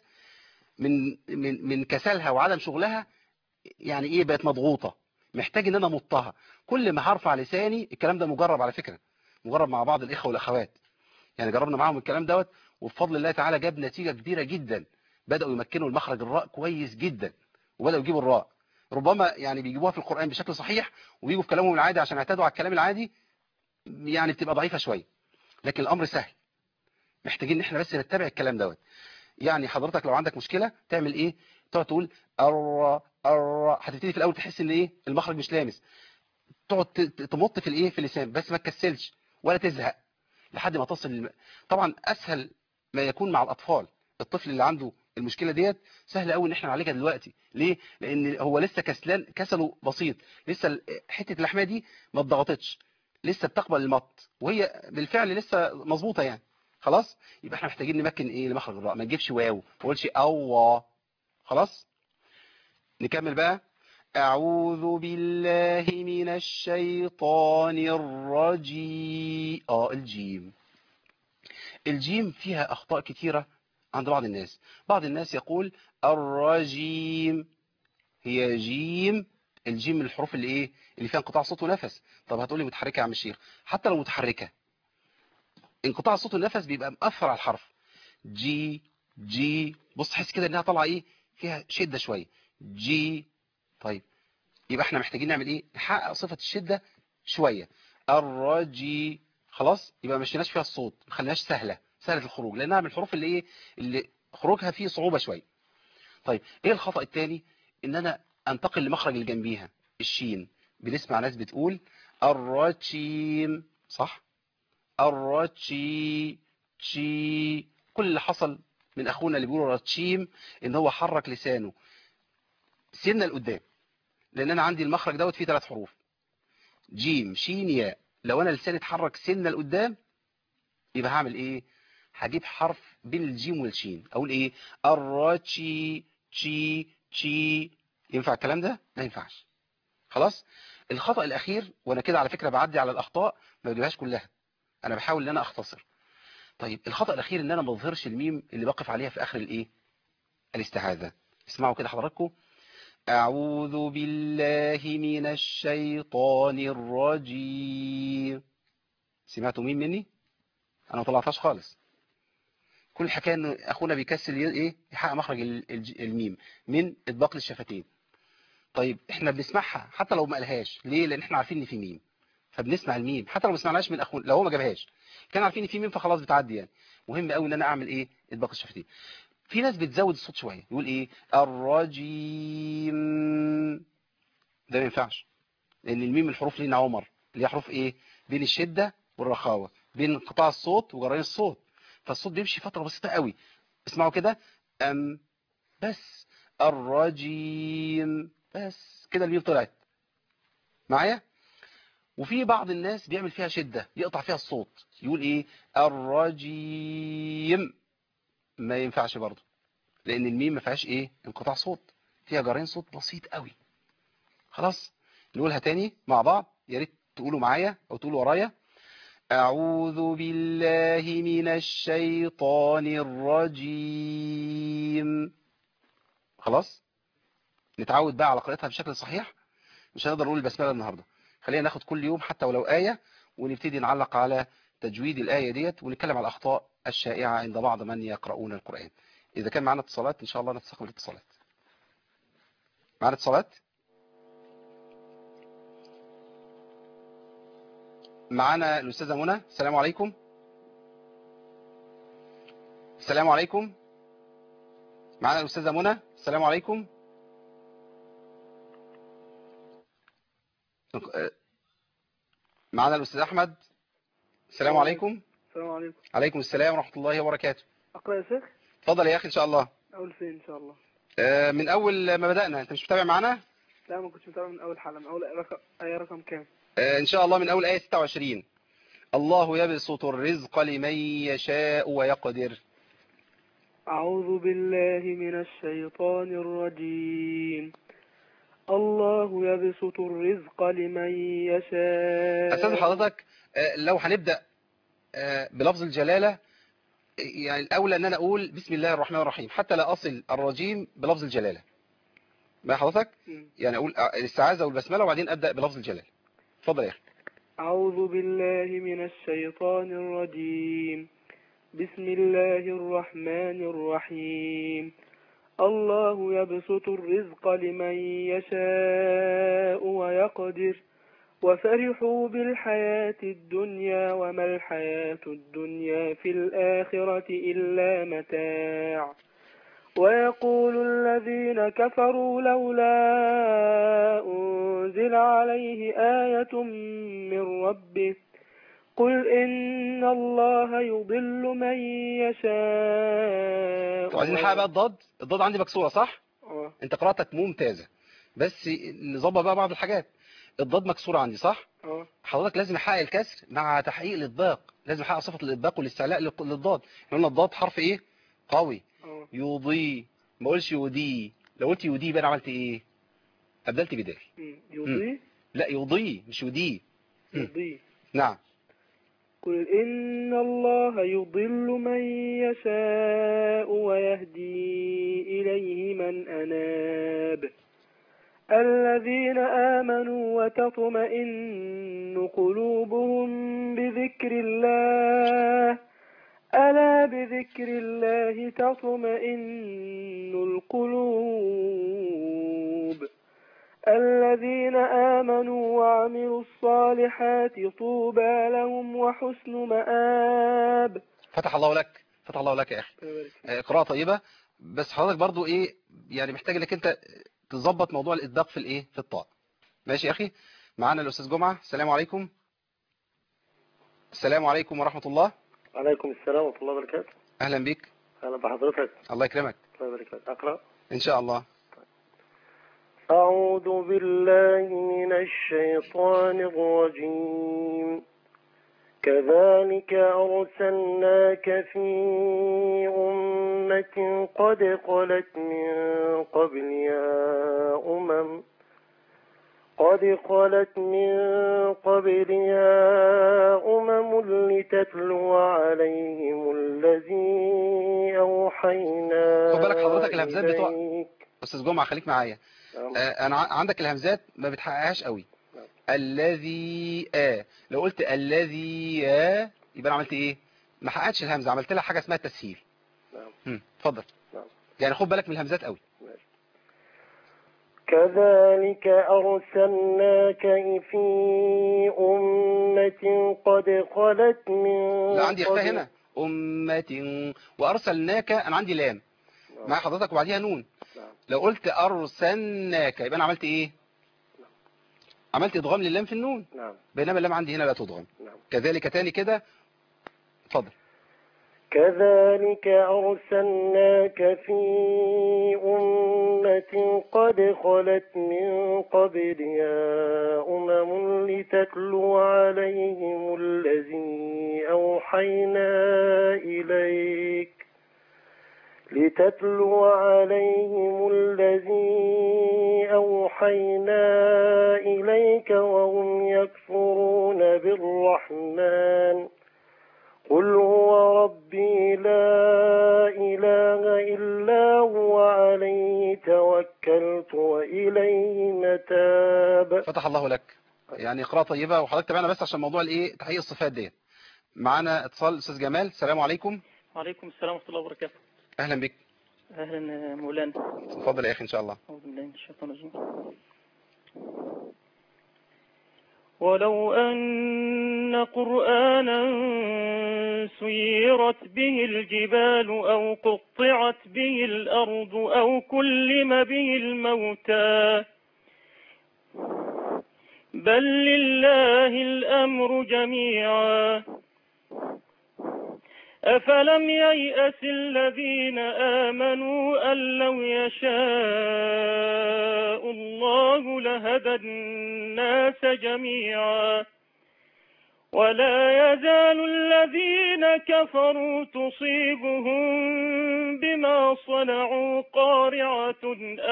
Speaker 1: من كسلها وعدم شغلها، يعني ايه، بقت مضغوطة، محتاج ان انا مطها. كل ما هرفع لساني، الكلام ده مجرب على فكرة، مجرب مع بعض الاخوة والاخوات، يعني جربنا معاهم الكلام دوت، وبفضل الله تعالى جاب نتيجة كبيرة جدا. بدأوا يمكنوا المخرج الراء كويس جدا، وبدأوا يجيبوا الراء. ربما يعني بيجيبوها في القرآن بشكل صحيح، وبيجوا في كلامهم العادي عشان اعتادوا على الكلام العادي، يعني بتبقى ضعيفة شوية. لكن الامر سهل، محتاجين ان احنا بس نتبع الكلام دوت. يعني حضرتك لو عندك مشكلة تعمل ايه؟ تقعد تقول هتبتدي في الاول تحس ان ايه، المخرج مش لامس، تقعد تمط في الايه، في اللسان، بس ما تكسلش ولا تزهق لحد ما تصل طبعا اسهل ما يكون مع الاطفال. الطفل اللي عنده المشكله ديت سهل قوي ان احنا نعالجها دلوقتي. ليه؟ لان هو لسه كسلان، كسله بسيط، لسه حته اللحمه دي ما اتضغطتش، لسه بتقبل المط، وهي بالفعل لسه مظبوطه يعني. خلاص، يبقى احنا محتاجين نمكن ايه، لمخرج الراء، ما نجيبش واو، ما نقولش الله. خلاص، نكمل بقى. أعوذ بالله من الشيطان الرجيم. الجيم. الجيم فيها أخطاء كثيرة عند بعض الناس. بعض الناس يقول الرجيم، هي جيم. الجيم من الحروف اللي ايه، اللي فيها انقطاع صوت ونفس. طب هتقولي متحركة يا عم الشيخ؟ حتى لو متحركة، انقطاع الصوت والنفس بيبقى مأثر على الحرف. جي، جي، بص حس كده انها طالعة ايه، فيها شدة شوية. جي. طيب، يبقى احنا محتاجين نعمل ايه، نحقق صفة الشدة شوية. الرجي. خلاص، يبقى ما مشيناش فيها الصوت، ما خليناش سهلة الخروج، لانها من الحروف اللي ايه، اللي خروجها فيه صعوبة شوية. طيب، ايه الخطأ الثاني؟ ان انا انتقل لمخرج اللي جنبيها، الشين. بنسمع ناس بتقول الرجيم، صح؟ الرجي، تشي. كل اللي حصل من اخونا اللي بيقولوا رجيم ان هو حرك لسانه سنة لقدام، لان انا عندي المخرج دوت فيه 3 حروف، جيم شين ياء. لو انا لساني اتحرك سنه لقدام، يبقى هعمل ايه؟ هجيب حرف بين الجيم والشين، اقول ايه؟ الراتشي، تشي، تشي. ينفع الكلام ده؟ ما ينفعش. خلاص. الخطأ الاخير، وانا كده على فكرة بعدي على الاخطاء، ما بجيبهاش كلها، انا بحاول ان انا اختصر. طيب، الخطأ الاخير ان انا ما اظهرش الميم اللي بقف عليها في اخر الايه، الاستعاذة. اسمعوا كده حضراتكم. أعوذ بالله من الشيطان الرجيم. سمعتوا مين مني؟ أنا ما طلعتهاش خالص. كل الحكاية إن أخونا بيكسل إيه، يحقق مخرج الميم من إطباق للشفتين. طيب، إحنا بنسمعها حتى لو ما قالهاش، ليه؟ لأن إحنا عارفين إن في ميم، فبنسمع الميم حتى لو ما سمعناش من أخونا، لو هو ما جابهاش كان عارفين إن في ميم، فخلاص بتعدي يعني. مهم قوي إن أنا أعمل إيه، إطباق الشفتين. في ناس بتزود الصوت شوية، يقول إيه، الرجيم. ده ما ينفعش، لان الميم من الحروف لينا عمر، اللي هي حروف ايه، بين الشدة والرخاوة، بين انقطاع الصوت وجرين الصوت، فالصوت بيمشي فترة بسيطة قوي. اسمعوا كده. ام، بس. الرجيم، بس. كده الميم طلعت معايا. وفي بعض الناس بيعمل فيها شدة، يقطع فيها الصوت، يقول ايه الرجيم، ما ينفعش برضه، لان الميم ما فيهاش ايه انقطاع صوت، فيها جرين صوت بسيط قوي. خلاص نقولها تاني مع بعض، يا ريت تقولوا معايا او تقولوا ورايا. اعوذ بالله من الشيطان الرجيم. خلاص نتعود بقى على قراءتها بشكل صحيح، مش هنقدر نقول البسمله النهارده، خلينا ناخد كل يوم حتى ولو آية، ونبتدي نعلق على تجويد الآية ديت، ونتكلم على الأخطاء الشائعة عند بعض من يقرؤون القرآن. إذا كان معنا اتصالات إن شاء الله نستقبل الاتصالات. معنا اتصالات؟ معنا الأستاذة منى. السلام عليكم. السلام عليكم. معنا الأستاذة منى. السلام عليكم. معنا الأستاذ أحمد. السلام عليكم.
Speaker 4: السلام عليكم.
Speaker 1: عليكم السلام ورحمة الله وبركاته.
Speaker 4: أقرأ يا شيخ؟
Speaker 1: اتفضل يا أخي إن شاء الله.
Speaker 4: أول فين إن شاء الله؟
Speaker 1: من أول ما بدأنا. أنت مش متابع معنا؟
Speaker 4: لا ما كنتش متابع من أول حلقة. من أول آية رقم كام؟
Speaker 1: إن شاء الله من أول آية 26. الله يبسط الرزق لمن يشاء ويقدر.
Speaker 4: أعوذ بالله من الشيطان الرجيم. الله يبسط الرزق لمن يشاء.
Speaker 1: أستاذ حضرتك لو هنبدأ بلفظ الجلالة، يعني الأولى أن أنا أقول بسم الله الرحمن الرحيم حتى لا أصل الرجيم بلفظ الجلالة. ما حضرتك يعني أقول الاستعاذة والبسملة وبعدين أبدأ بلفظ الجلالة. اتفضل يا أخي.
Speaker 4: أعوذ بالله من الشيطان الرجيم. بسم الله الرحمن الرحيم. الله يبسط الرزق لمن يشاء ويقدر وفرحوا بالحياة الدنيا وما الحياة الدنيا في الآخرة إلا متاع. ويقول الذين كفروا لولا أنزل عليه آية من ربه قل إن الله يضل من يشاء.
Speaker 1: عايزين نحقق بقى الضاد عندي مكسورة صح؟ انت قراءتك ممتازة، بس نظبط بقى بعض الحاجات. الضاد مكسورة عندي صح؟ حضرتك لازم احقق الكسر مع تحقيق الإطباق، لازم احقق صفة الإطباق والاستعلاء للضاد. احنا قلنا الضاد حرف ايه؟ قوي. يضي، ما اقولش يضي. لو قلت يضي يبقى انا عملت ايه؟ أبدلت بدال.
Speaker 4: يضي؟
Speaker 1: لا يضي مش يضي.
Speaker 4: يضي.
Speaker 1: نعم.
Speaker 4: قل إن الله يضل من يشاء ويهدي إليه من أناب. الذين آمنوا وتطمئن قلوبهم بذكر الله ألا بذكر الله تطمئن القلوب. الذين آمنوا وعملوا الصالحات طوبى لهم وحسن مآب.
Speaker 1: فتح الله لك، فتح الله لك يا أخي. قراءة طيبة، بس حضرتك برضو إيه يعني محتاج انك أنت تظبط موضوع الإطباق في الإيه في الطاء. ماشي يا أخي. معانا الأستاذ جمعة. السلام عليكم. السلام عليكم ورحمة الله.
Speaker 5: وعليكم السلام ورحمة الله وبركاته.
Speaker 1: أهلا بك.
Speaker 5: أهلا بحضرتك.
Speaker 1: الله يكرمك.
Speaker 5: الله يبارك فيك. أقرأ
Speaker 1: إن شاء الله.
Speaker 5: أعوذ بالله من الشيطان الرجيم. كذلك أرسلناك في أمة قد خلت من قبلها أمم لتتلو عليهم الذي أوحينا.
Speaker 1: خد بالك حضرتك الهمزات بتوع أستاذ جمعة، خليك معايا. أنا عندك الهمزات ما بتحققهاش قوي. الذي لو قلت الذي يبقى أنا عملت إيه؟ ما حققتش الهمزة، عملت لها حاجة اسمها تسهيل. اتفضل. يعني خد بالك من الهمزات قوي.
Speaker 5: كذلك أرسلناك في أمة قد خلت من
Speaker 1: لا عندي إخفاء هنا. أمة وأرسلناك أنا عندي لام مع حضرتك وبعديها نون. لو قلت أرسلناك يبقى أنا عملت إيه؟ عملت إدغام للام في النون. بينما اللام عندي هنا لا تدغم. كذلك تاني كده. اتفضل.
Speaker 5: كذلك أرسلناك في أمة قد خلت من قبلها لتتلو عليهم الذي أوحينا إليك وهم يكفرون بالرحمن قل هو ربي لا إله إلا هو عليه توكلت وإليه متاب.
Speaker 1: فتح الله لك. يعني قراءة طيبة، وحضرتك تابعنا بس عشان موضوع تحقيق الصفات ديت. معانا اتصال أستاذ جمال. السلام عليكم.
Speaker 6: وعليكم السلام ورحمة الله وبركاته.
Speaker 1: أهلا بك.
Speaker 6: أهلا مولانا.
Speaker 1: تفضل يا أخي إن شاء الله.
Speaker 6: أعوذ بالله من الشيطان الرجيم. ولو أن قرآنا سيرت به الجبال أو قطعت به الأرض أو كلم به الموتى بل لله الأمر جميعا أفلم ييأس الذين آمنوا أن لو يشاء الله لهدى الناس جميعا ولا يزال الذين كفروا تصيبهم بما صنعوا قارعة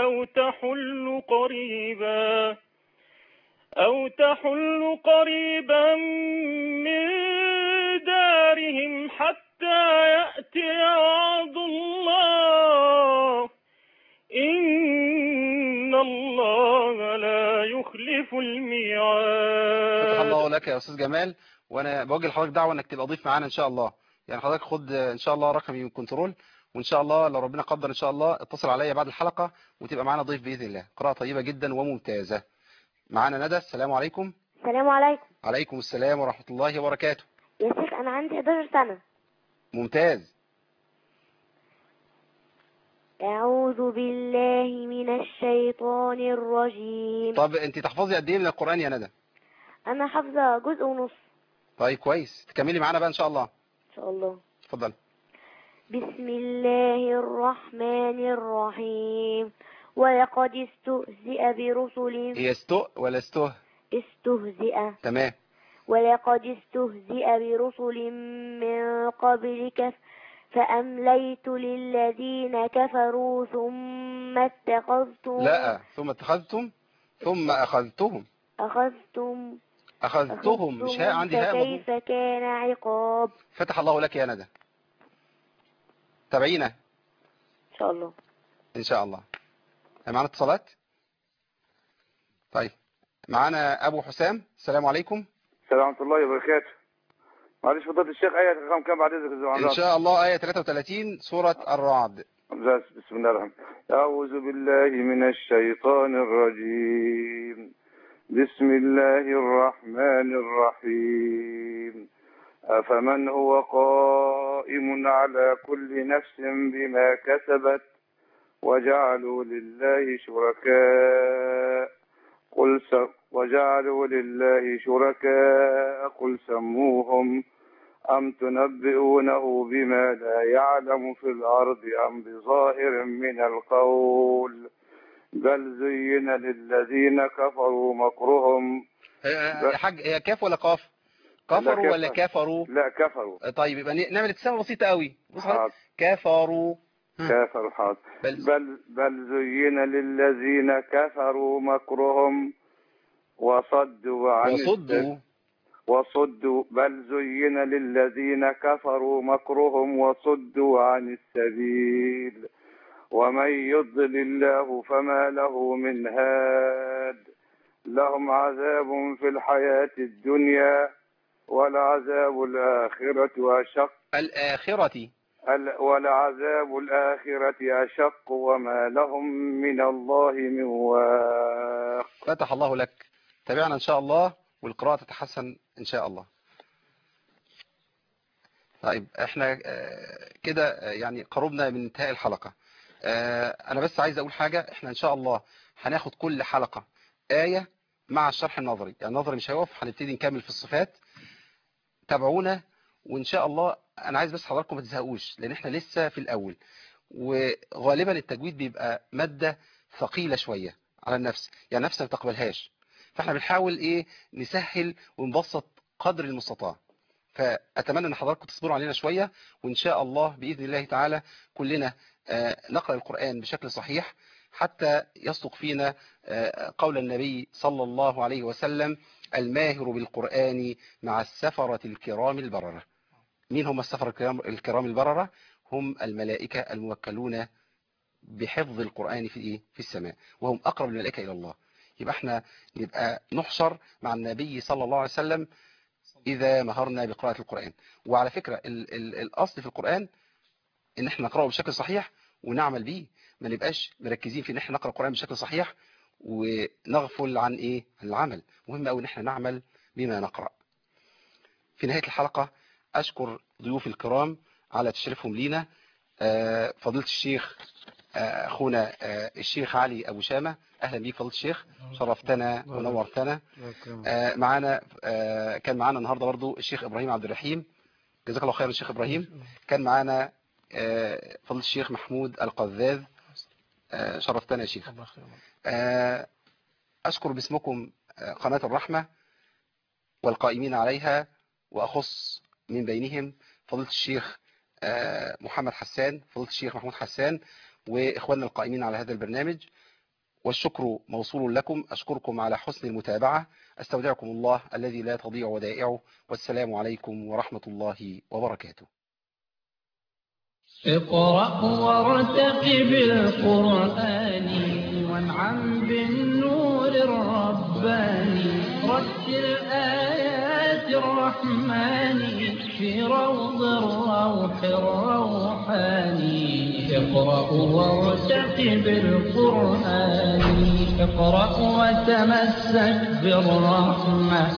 Speaker 6: أو تحل قريبا من دارهم حتى يأتي وعد الله إن الله لا يخلف الميعاد.
Speaker 1: فتح الله لك يا أستاذ جمال، وأنا بوجه لحضرتك دعوة إنك تبقى ضيف معانا إن شاء الله. يعني حضرتك خد إن شاء الله رقمي من كنترول، وإن شاء الله لو ربنا قدر إن شاء الله اتصل عليا بعد الحلقة وتبقى معانا ضيف بإذن الله. قراءة طيبة جدا وممتازة. معانا ندى. السلام عليكم.
Speaker 7: السلام عليكم.
Speaker 1: عليكم السلام ورحمة الله وبركاته.
Speaker 7: يا شيخ أنا عندي 11 سنة.
Speaker 1: ممتاز.
Speaker 7: أعوذ بالله من الشيطان الرجيم.
Speaker 1: طب أنت تحفظي قد إيه من القرآن يا ندى؟
Speaker 7: أنا حافظة جزء ونص.
Speaker 1: طيب كويس، تكملي معانا بقى إن شاء الله.
Speaker 7: إن شاء الله.
Speaker 1: اتفضل.
Speaker 7: بسم الله الرحمن الرحيم. ولقد استهزئ برسل.
Speaker 1: هي استؤ ولا استه؟
Speaker 7: استهزئ.
Speaker 1: تمام.
Speaker 7: ولقد استهزئ برسل من قبلك فأمليت للذين كفروا ثم اتخذتم.
Speaker 1: لا، ثم اتخذتم ثم أخذتهم. أخذتهم مش هاء عندي هاء.
Speaker 7: فكيف كان عقاب.
Speaker 1: فتح الله لك يا ندى. تابعينا
Speaker 7: إن شاء الله.
Speaker 1: إن شاء الله. معنا اتصالات. طيب معنا أبو حسام. السلام عليكم.
Speaker 8: السلام ورحمة الله وبركاته. معلش فضيلة الشيخ آية رقم كام بعد إذنك؟
Speaker 1: إن شاء الله آية 33 سورة الرعد.
Speaker 8: بسم الله الرحمن الرحيم. أعوذ بالله من الشيطان الرجيم. بسم الله الرحمن الرحيم. أفمن هو قائم على كل نفس بما كسبت وجعلوا لله شركاء قل سموهم أم تنبئونه بما لا يعلم في الأرض أم بظاهر من القول بل زين للذين كفروا مكرهم.
Speaker 1: يا حاج، هي كاف ولا قاف؟ كفروا ولا كفروا؟
Speaker 8: لا كفروا.
Speaker 1: طيب يبقى نعمل ابتسامة بسيطة قوي.
Speaker 8: كفروا. حاضر. بل زين للذين كفروا مكرهم وصدوا بل زين للذين كفروا مكرهم وصدوا عن السبيل ومن يضلل الله فما له من هاد لهم عذاب في الحياة الدنيا ولعذاب الآخرة أشق. ولعذاب الآخرة أشق وما لهم من الله من واق.
Speaker 1: فتح الله لك. تابعنا إن شاء الله والقراءة تتحسن إن شاء الله. طيب احنا كده يعني قربنا من انتهاء الحلقة. أنا بس عايز أقول حاجة. احنا إن شاء الله هناخد كل حلقة آية مع الشرح النظري. يعني النظري مش هيقف، هنبتدي نكمل في الصفات. تابعونا وإن شاء الله أنا عايز بس حضراتكم ما تزهقوش، لأن إحنا لسه في الأول، وغالبا التجويد بيبقى مادة ثقيلة شوية على النفس، يعني النفس ما تقبلهاش، فإحنا بنحاول إيه نسهل ونبسط قدر المستطاع. فأتمنى أن حضراتكم تصبروا علينا شوية، وإن شاء الله بإذن الله تعالى كلنا نقرأ القرآن بشكل صحيح، حتى يصدق فينا قول النبي صلى الله عليه وسلم: الماهر بالقرآن مع السفرة الكرام البررة. مين هم السفرة الكرام البررة؟ هم الملائكة الموكلون بحفظ القرآن في السماء، وهم أقرب الملائكة إلى الله. يبقى احنا نبقى نحشر مع النبي صلى الله عليه وسلم إذا مهرنا بقراءة القرآن. وعلى فكرة الأصل في القرآن إن احنا نقرأه بشكل صحيح ونعمل به، ما نبقاش مركزين في إن احنا نقرأ القرآن بشكل صحيح ونغفل عن إيه؟ عن العمل. مهم أوي إن احنا نعمل بما نقرأ. في نهاية الحلقة أشكر ضيوف الكرام على تشريفهم لينا، فضيلة الشيخ أخونا الشيخ علي أبو شامة، أهلا بيك فضيلة الشيخ، شرفتنا ونورتنا. معنا كان معنا النهاردة برضو الشيخ إبراهيم عبد الرحيم، جزاك الله خير الشيخ إبراهيم. كان معنا فضيلة الشيخ محمود القذاذ، شرفتنا يا شيخ. أشكر باسمكم قناة الرحمة والقائمين عليها، وأخص من بينهم فضيلة الشيخ محمد حسان، فضيلة الشيخ محمود حسان، وإخواننا القائمين على هذا البرنامج، والشكر موصول لكم. أشكركم على حسن المتابعة، أستودعكم الله الذي لا تضيع ودائعه، والسلام عليكم ورحمة الله وبركاته.
Speaker 2: اقرأ وارتقب القرآن وانعم بالنور الرباني، رتل آيات الرحمن في روض الروح الروحاني. اقرأ وارتقب القرآن، اقرأ وتمسك بالرحمة